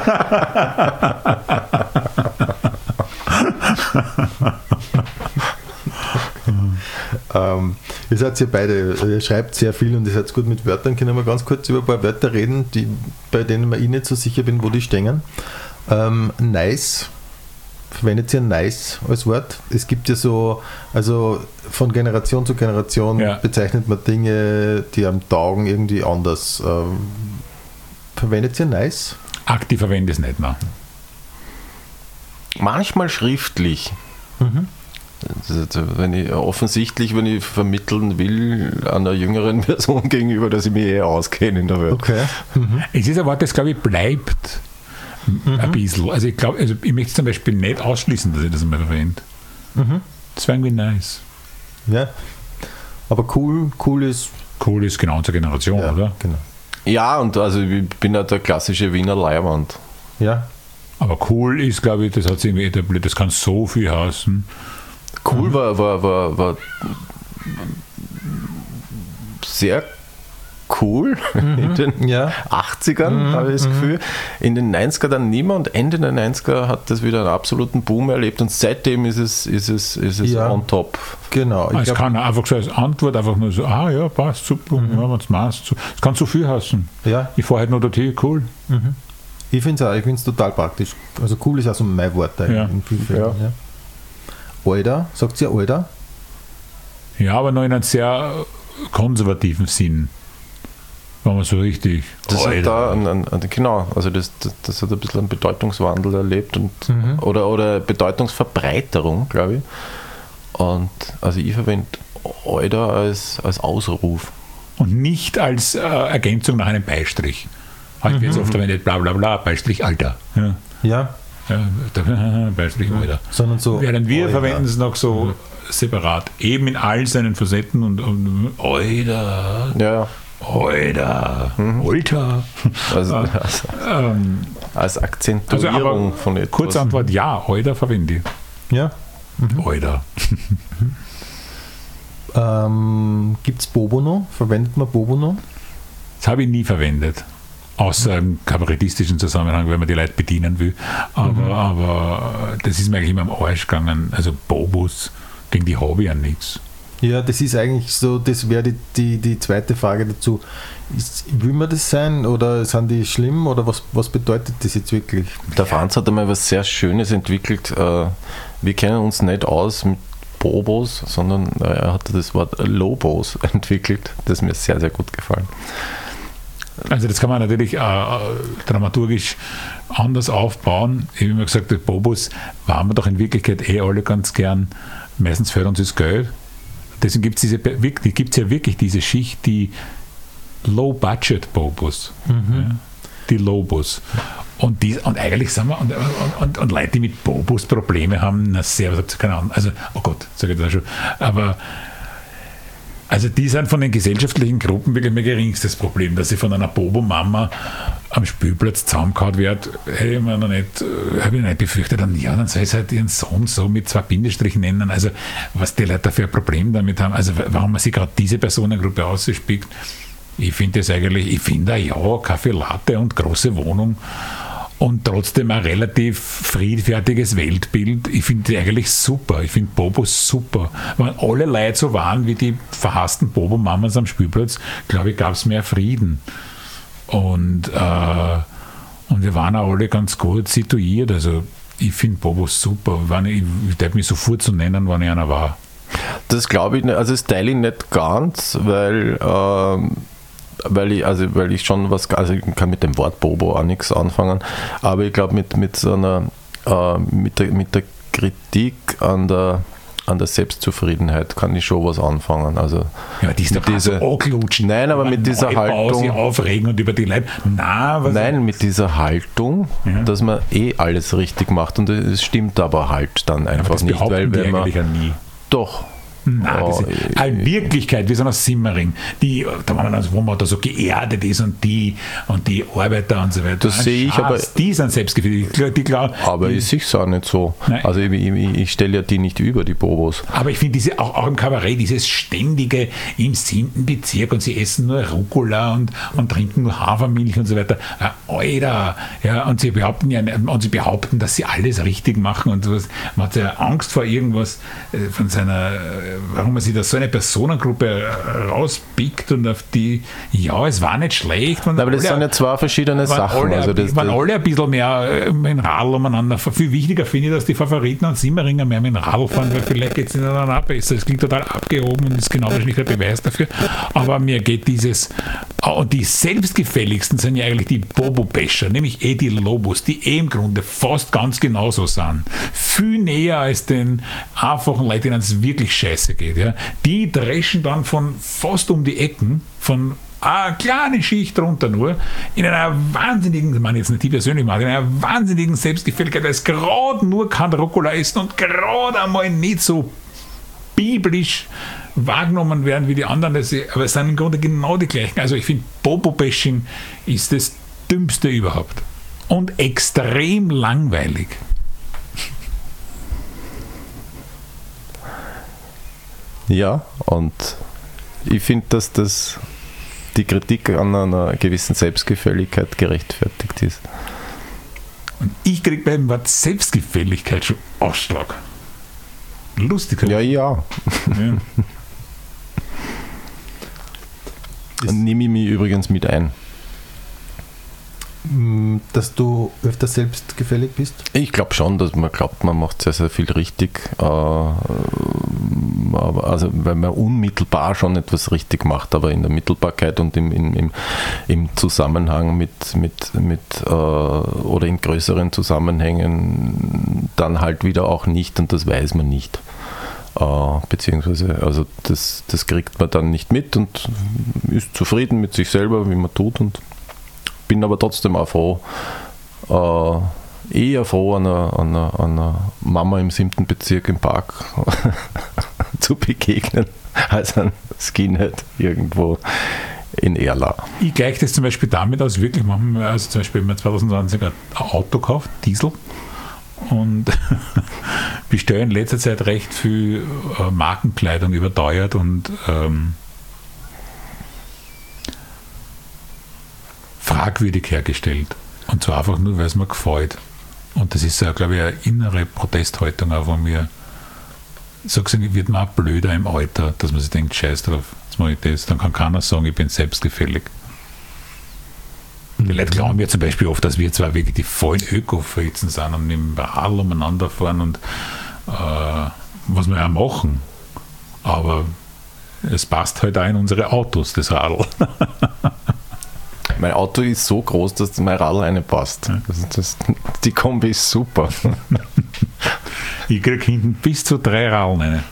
ähm, ihr seid ja beide, ihr schreibt sehr viel und ihr seid gut mit Wörtern. Können wir ganz kurz über ein paar Wörter reden, die, bei denen ich nicht so sicher bin, wo die stehen. Ähm, nice. Verwendet ihr nice als Wort? Es gibt ja so, also von Generation zu Generation ja. bezeichnet man Dinge, die am Taugen irgendwie anders. Ähm, verwendet ihr nice? Aktiv verwende ich es nicht mehr. Manchmal schriftlich. Mhm. Also, wenn ich offensichtlich, wenn ich vermitteln will an einer jüngeren Person gegenüber, dass ich mich eher auskenne in der Welt. Okay. Mhm. Es ist ein Wort, das, glaube ich, bleibt mhm. ein bisschen. Also ich glaube, also ich möchte zum Beispiel nicht ausschließen, dass ich das mal verwende. Mhm. Das wäre irgendwie nice. Ja. Aber cool, cool ist. Cool ist genau unsere Generation, Ja, oder? genau. Ja, und also ich bin ja der klassische Wiener Leihwand. Ja. Aber cool ist, glaube ich, das hat sich irgendwie etabliert, das kann so viel heißen. Cool Mhm. war, war, war, war sehr cool in den Ja. achtzigern, Mhm, habe ich das mhm. Gefühl. In den neunzigern dann nicht mehr und Ende der neunziger hat das wieder einen absoluten Boom erlebt und seitdem ist es, ist es, ist es Ja. on top. Genau. Ich Es glaub, kann einfach so als Antwort einfach nur so, ah ja, passt, super, Mhm. ja, wenn's meinst. So. Es kann so viel heißen. ja. Ich fahre halt nur dorthin, cool. Ich finde es auch, ich finde es total praktisch. Also cool ist auch so mein Wort eigentlich Ja. in vielen Fällen. Ja. Alter, sagt ihr Alter? Ja, aber noch in einem sehr konservativen Sinn. Wenn man so richtig. Das hat Alter. da ein, ein, ein, genau, also das, das, das hat ein bisschen einen Bedeutungswandel erlebt und Mhm. oder, oder Bedeutungsverbreiterung, glaube ich. Und also ich verwende Alter als, als Ausruf. Und nicht als äh, Ergänzung nach einem Beistrich. Heute wird es oft verwendet, bla bla bla, Beistrich Alter. Ja. Ja. Ja, der- Beistrich Alter. Sondern so. Während wir Alter. verwenden es noch so separat, eben in all seinen Facetten und, und Alter, Ja, ja. Alter, Alter. Also, als, Ähm, als also Akzentuierung aber von etwas. kurze Antwort, ja, Alter verwende ich. Ja. Alter. Ähm, Gibt es Bobo noch? Verwendet man Bobo noch? Das habe ich nie verwendet. Außer im kabarettistischen Zusammenhang, wenn man die Leute bedienen will. Aber, aber das ist mir eigentlich immer am Arsch gegangen. Also Bobos, gegen die habe ich ja nichts. Ja, das ist eigentlich so, das wäre die, die, die zweite Frage dazu. Ist, will man das sein oder sind die schlimm oder was, was bedeutet das jetzt wirklich? Der Franz hat einmal was sehr Schönes entwickelt. äh, Wir kennen uns nicht aus mit Bobos, sondern äh, er hat das Wort Lobos entwickelt. Das ist mir sehr, sehr gut gefallen. Also das kann man natürlich äh, dramaturgisch anders aufbauen. Ich habe immer gesagt, die Bobos waren wir doch in Wirklichkeit eh alle ganz gern. Meistens fehlt uns das Geld. Deswegen gibt es ja wirklich diese Schicht, die Low-Budget-Bobos. Ja, die Lobos. Und, die, und eigentlich sind wir, und, und, und, und Leute, die mit Bobos Probleme haben, na sehr, was habt ihr keine Ahnung. Also, oh Gott, sage ich das schon. Aber also die sind von den gesellschaftlichen Gruppen wirklich mein geringstes Problem, dass sie von einer Bobo-Mama am Spielplatz zusammengehauen wird, hätte ich mir noch nicht, äh, habe ich nicht befürchtet. Und ja, dann soll sie halt ihren Sohn so mit zwei Bindestrichen nennen. Also was die Leute für ein Problem damit haben, also warum man sich gerade diese Personengruppe ausspielt, ich finde das eigentlich, ich finde ja, Kaffee Latte und große Wohnung und trotzdem ein relativ friedfertiges Weltbild. Ich finde die eigentlich super. Ich finde Bobos super. Wenn alle Leute so waren wie die verhassten Bobo-Mamas am Spielplatz, glaube ich, gab es mehr Frieden. Und, äh, und wir waren auch alle ganz gut situiert. Also ich finde Bobos super. Wenn ich ich darf mich sofort so nennen, wenn ich einer war. Das glaube ich nicht, also das teile ich nicht ganz, weil, ähm, weil, ich, also, weil ich schon was, also ich kann mit dem Wort Bobo auch nichts anfangen, aber ich glaube mit, mit so einer, äh, mit, der, mit der Kritik an der, an der Selbstzufriedenheit kann ich schon was anfangen. Also ja, die ist doch diese, so anglutschen. Nein, aber mit dieser Haltung. Sie aufregen und über die Leute. Nein, was nein mit dieser Haltung, ja. dass man eh alles richtig macht und es stimmt aber halt dann einfach aber das nicht, weil wenn man eigentlich ja nie. Doch. Nein, das ist eine Wirklichkeit, wir sind aus Simmering, die, da waren wir also, wo man da so geerdet ist und die und die Arbeiter und so weiter. Das sehe ich, aber die sind selbstgefällig. Die, die, die, aber die, ich sehe es auch nicht so. Nein. Also ich, ich, ich stelle ja die nicht über, die Bobos. Aber ich finde diese auch, auch im Kabarett, dieses ständige im siebten Bezirk und sie essen nur Rucola und, und trinken nur Hafermilch und so weiter. Ja, Alter, ja, und sie behaupten ja und sie behaupten, dass sie alles richtig machen und sowas. Man hat ja Angst vor irgendwas von seiner warum man sich da so eine Personengruppe rauspickt und auf die, ja, es war nicht schlecht. Aber das alle, sind ja zwei verschiedene Sachen. Alle, also das, waren das alle ein bisschen mehr mit dem Radl umeinander. Viel wichtiger finde ich, dass die Favoriten und Simmeringer mehr mit dem Radl fahren, weil vielleicht geht es ihnen dann auch besser. Das klingt total abgehoben und ist genau wahrscheinlich der Beweis dafür. Aber mir geht dieses, und die selbstgefälligsten sind ja eigentlich die Bobo-Bescher, nämlich eh die Lobos, die eh im Grunde fast ganz genauso sind. Viel näher als den einfachen Leuten, denen es wirklich scheiße geht. Ja. Die dreschen dann von fast um die Ecken, von eine kleine Schicht runter nur, in einer wahnsinnigen, ich meine jetzt nicht die persönlich mache, in einer wahnsinnigen Selbstgefälligkeit, weil es gerade nur kein Rucola essen und gerade einmal nicht so biblisch wahrgenommen werden wie die anderen, das, aber es sind im Grunde genau die gleichen. Also ich finde, Bobo-Bashing ist das Dümmste überhaupt und extrem langweilig. Ja, und ich finde, dass das die Kritik an einer gewissen Selbstgefälligkeit gerechtfertigt ist. Und ich kriege beim Wort Selbstgefälligkeit schon Ausschlag. Lustig. Ja, ja. ja. Nehme ich mich übrigens mit ein. Dass du öfter selbstgefällig bist? Ich glaube schon, dass man glaubt, man macht sehr, sehr viel richtig. Äh, aber also, weil man unmittelbar schon etwas richtig macht, aber in der Mittelbarkeit und im, im, im, im Zusammenhang mit, mit, mit äh, oder in größeren Zusammenhängen dann halt wieder auch nicht und das weiß man nicht. Uh, beziehungsweise, also das, das kriegt man dann nicht mit und ist zufrieden mit sich selber, wie man tut und bin aber trotzdem auch froh, uh, eher froh, einer, einer, einer Mama im siebten Bezirk im Park zu begegnen, als ein Skinhead irgendwo in Erla. Ich gleiche das zum Beispiel damit aus, wirklich machen wir, also zum Beispiel, wenn man zwanzig zwanzig ein Auto kauft, Diesel, und bestellen in letzter Zeit recht viel äh, Markenkleidung überteuert und ähm, fragwürdig hergestellt. Und zwar einfach nur, weil es mir gefällt. Und das ist, ja, glaube ich, eine innere Protesthaltung auch von mir. Sag's, wird mir auch blöder im Alter, dass man sich denkt, scheiß drauf, jetzt mache ich das. Dann kann keiner sagen, ich bin selbstgefällig. Die Leute glauben ja zum Beispiel oft, dass wir zwar wirklich die vollen Öko-Fritzen sind und mit dem Radl umeinander fahren und äh, was wir ja machen. Aber es passt halt auch in unsere Autos, das Radl. Mein Auto ist so groß, dass mein Radl reinpasst. Das, das, die Kombi ist super. Ich kriege hinten bis zu drei Radl rein.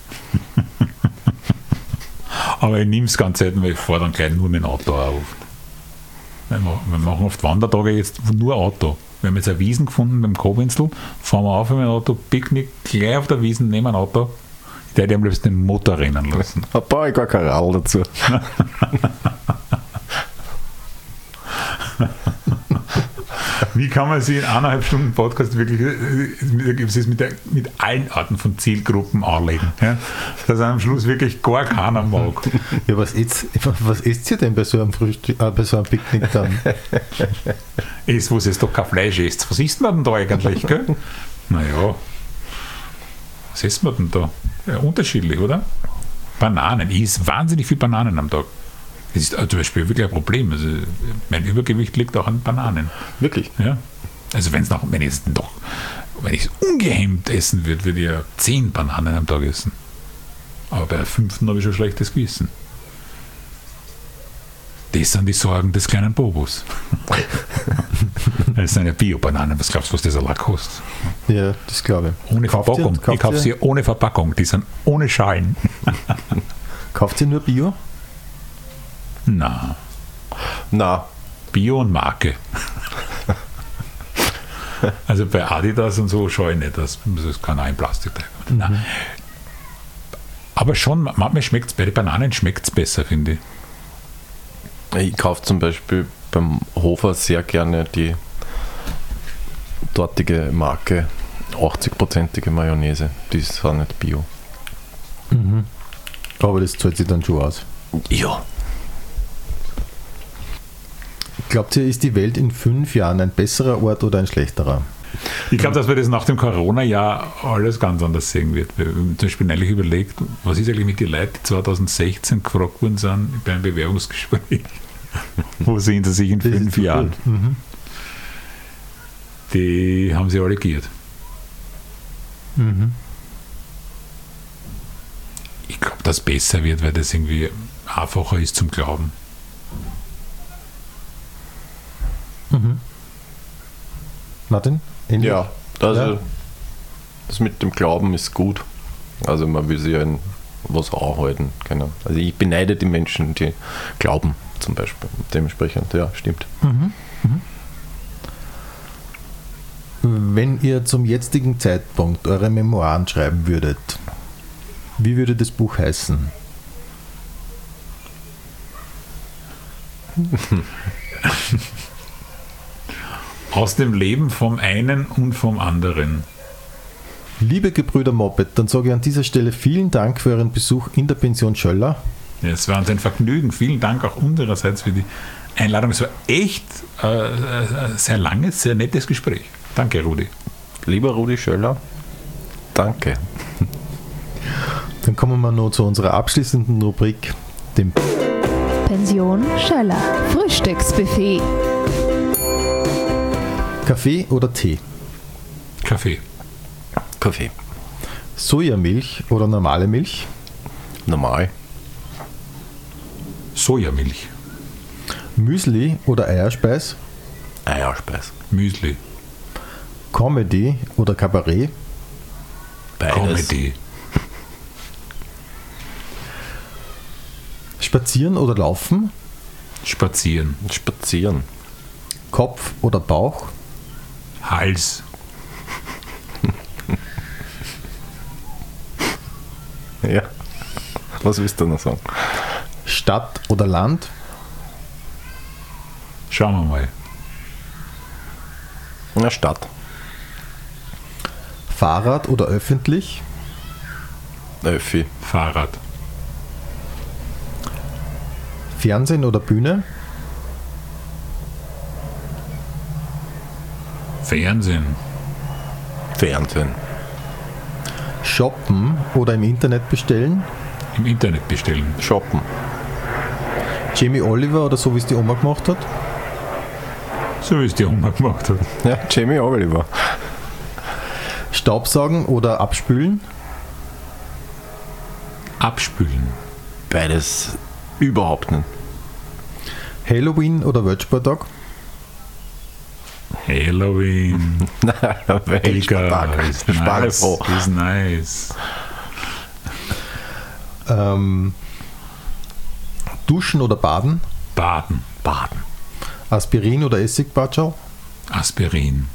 Aber ich nehme es ganz selten, weil ich fahre dann gleich nur mit dem Auto auf. Wir machen oft Wandertage jetzt nur Auto. Wir haben jetzt eine Wiesen gefunden beim Kobinzel, fahren wir auf mit dem Auto, Picknick, gleich auf der Wiesen, nehmen ein Auto. Ich hätte am liebsten den Motor rennen lassen. Da brauche ich gar kein Radl dazu. Wie kann man sich in eineinhalb Stunden Podcast wirklich mit, der, mit allen Arten von Zielgruppen anlegen? Ja? Dass am Schluss wirklich gar keiner mag. Ja, was isst, was isst ihr denn bei so einem Frühstück, äh, bei so einem Picknick dann? Ist, wo es doch kein Fleisch isst. Was isst man denn da eigentlich? Gell? Naja, was isst man denn da? Ja, unterschiedlich, oder? Bananen. Ich esse wahnsinnig viel Bananen am Tag. Das ist zum Beispiel wirklich ein Problem. Also mein Übergewicht liegt auch an Bananen. Wirklich? Ja. Also wenn's noch, wenn ich es doch, wenn ich es ungehemmt essen würde, würde ich ja zehn Bananen am Tag essen. Aber bei der fünften habe ich schon schlechtes Gewissen. Das sind die Sorgen des kleinen Bobos. Das sind ja Bio-Bananen. Was glaubst du, was das allein kostet? Ja, das glaube ich. Ohne Kauft Verpackung. ihr- kauft Ich kaufe ihr- sie ohne Verpackung. Die sind ohne Schalen. Kauft ihr nur Bio? Na, Na, Bio und Marke. Also bei Adidas und so schaue ich nicht. Das, das kann auch in Plastik bleiben. Nein. Aber schon, manchmal schmeckt es, bei den Bananen schmeckt es besser, finde ich. ich kaufe zum Beispiel beim Hofer sehr gerne die dortige Marke, achtzig-prozentige Mayonnaise. Die ist zwar nicht Bio. Aber das zahlt sich dann schon aus. Ja. Glaubt ihr, ist die Welt in fünf Jahren ein besserer Ort oder ein schlechterer? Ich glaube, dass wir das nach dem Corona-Jahr alles ganz anders sehen wird. Wir haben zum Beispiel neulich überlegt, was ist eigentlich mit den Leuten, die zwanzig sechzehn gefragt worden sind bei einem Bewerbungsgespräch? Wo sehen sie sich in Das ist fünf so Jahren? cool. Mhm. Die haben sie alle geirrt. Mhm. Ich glaube, dass es besser wird, weil das irgendwie einfacher ist zum Glauben. Martin? Ähnlich? Ja, also Ja. das mit dem Glauben ist gut. Also man will sich ja in was anhalten können. Also ich beneide die Menschen, die glauben zum Beispiel. Dementsprechend, ja, stimmt. Wenn ihr zum jetzigen Zeitpunkt eure Memoiren schreiben würdet, wie würde das Buch heißen? Aus dem Leben vom einen und vom anderen. Liebe Gebrüder Moped, dann sage ich an dieser Stelle vielen Dank für euren Besuch in der Pension Schöller. Ja, es war uns ein Vergnügen. Vielen Dank auch unsererseits für die Einladung. Es war echt äh, ein sehr langes, sehr nettes Gespräch. Danke, Rudi. Lieber Rudi Schöller, danke. Dann kommen wir noch zu unserer abschließenden Rubrik, dem Pension Schöller. Frühstücksbuffet. Kaffee oder Tee, Kaffee. Kaffee. Sojamilch oder normale Milch, Normal. Sojamilch. Müsli oder Eierspeis, Eierspeis. Müsli. Comedy oder Kabarett, Beides. Comedy. Spazieren oder Laufen, Spazieren. Spazieren. Kopf oder Bauch, Hals. Ja. Was willst du noch sagen? Stadt oder Land, Schauen wir mal. In der Stadt. Fahrrad oder öffentlich, Öffi. Fahrrad. Fernsehen oder Bühne, Fernsehen. Fernsehen. Shoppen oder im Internet bestellen, Im Internet bestellen. Shoppen. Jamie Oliver oder so wie es die Oma gemacht hat, So wie es die Oma gemacht hat. Ja, Jamie Oliver. Staubsaugen oder abspülen, Abspülen. Beides überhaupt nicht. Halloween oder Weltsporttag, Halloween. Weltspartag. ist nice. Spargelfroh. Ist nice. ähm, Duschen oder Baden, Baden. Baden. Aspirin oder Essigbatschau, Aspirin.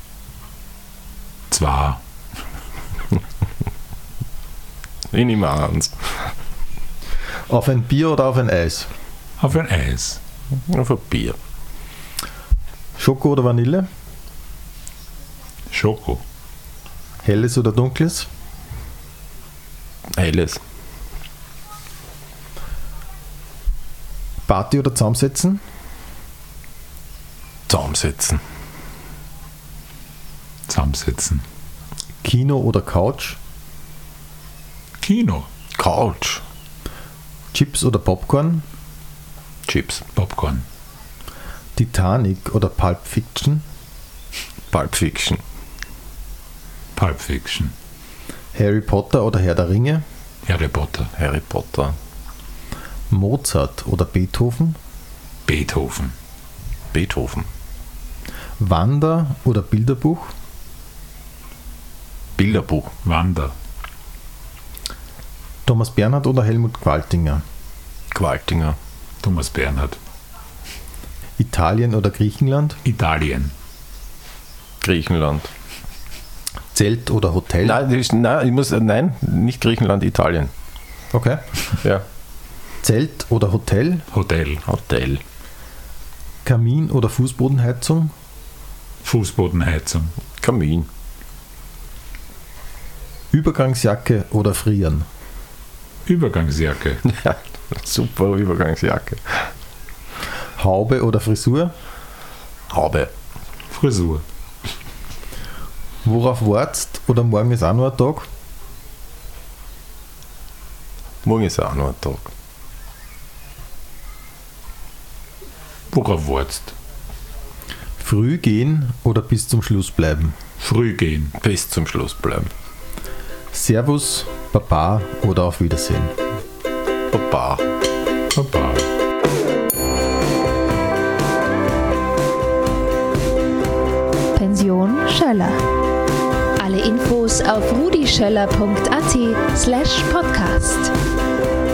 Zwar. Ich nehme eins. auf ein Bier oder auf ein Eis, Auf ein Eis. Auf ein Bier. Schoko oder Vanille, Schoko. helles oder dunkles, Helles. Party oder zusammensetzen, Zusammensetzen. Zusammensetzen. Kino oder Couch, Kino. Couch. Chips oder Popcorn, Chips. Popcorn. Titanic oder Pulp Fiction, Pulp Fiction. Pulp Fiction. Harry Potter oder Herr der Ringe, Harry Potter. Harry Potter. Mozart oder Beethoven? Beethoven. Beethoven. Wander- oder Bilderbuch? Bilderbuch. Wander. Thomas Bernhard oder Helmut Qualtinger? Qualtinger. Thomas Bernhard. Italien oder Griechenland? Italien. Griechenland. Zelt oder Hotel? Nein, ich, nein, ich muss, nein, nicht Griechenland, Italien. Okay. Ja. Zelt oder Hotel? Hotel. Hotel. Kamin oder Fußbodenheizung? Fußbodenheizung. Kamin. Übergangsjacke oder Frieren? Übergangsjacke. Ja, super Übergangsjacke. Haube oder Frisur? Haube. Frisur. Worauf wartest oder morgen ist auch noch ein Tag? Morgen ist auch noch ein Tag. Worauf wartest? Früh gehen oder bis zum Schluss bleiben? Früh gehen. Bis zum Schluss bleiben. Servus, Baba oder auf Wiedersehen? Baba. Baba. Pension Schöller. Alle Infos auf rudischöller punkt at slash podcast.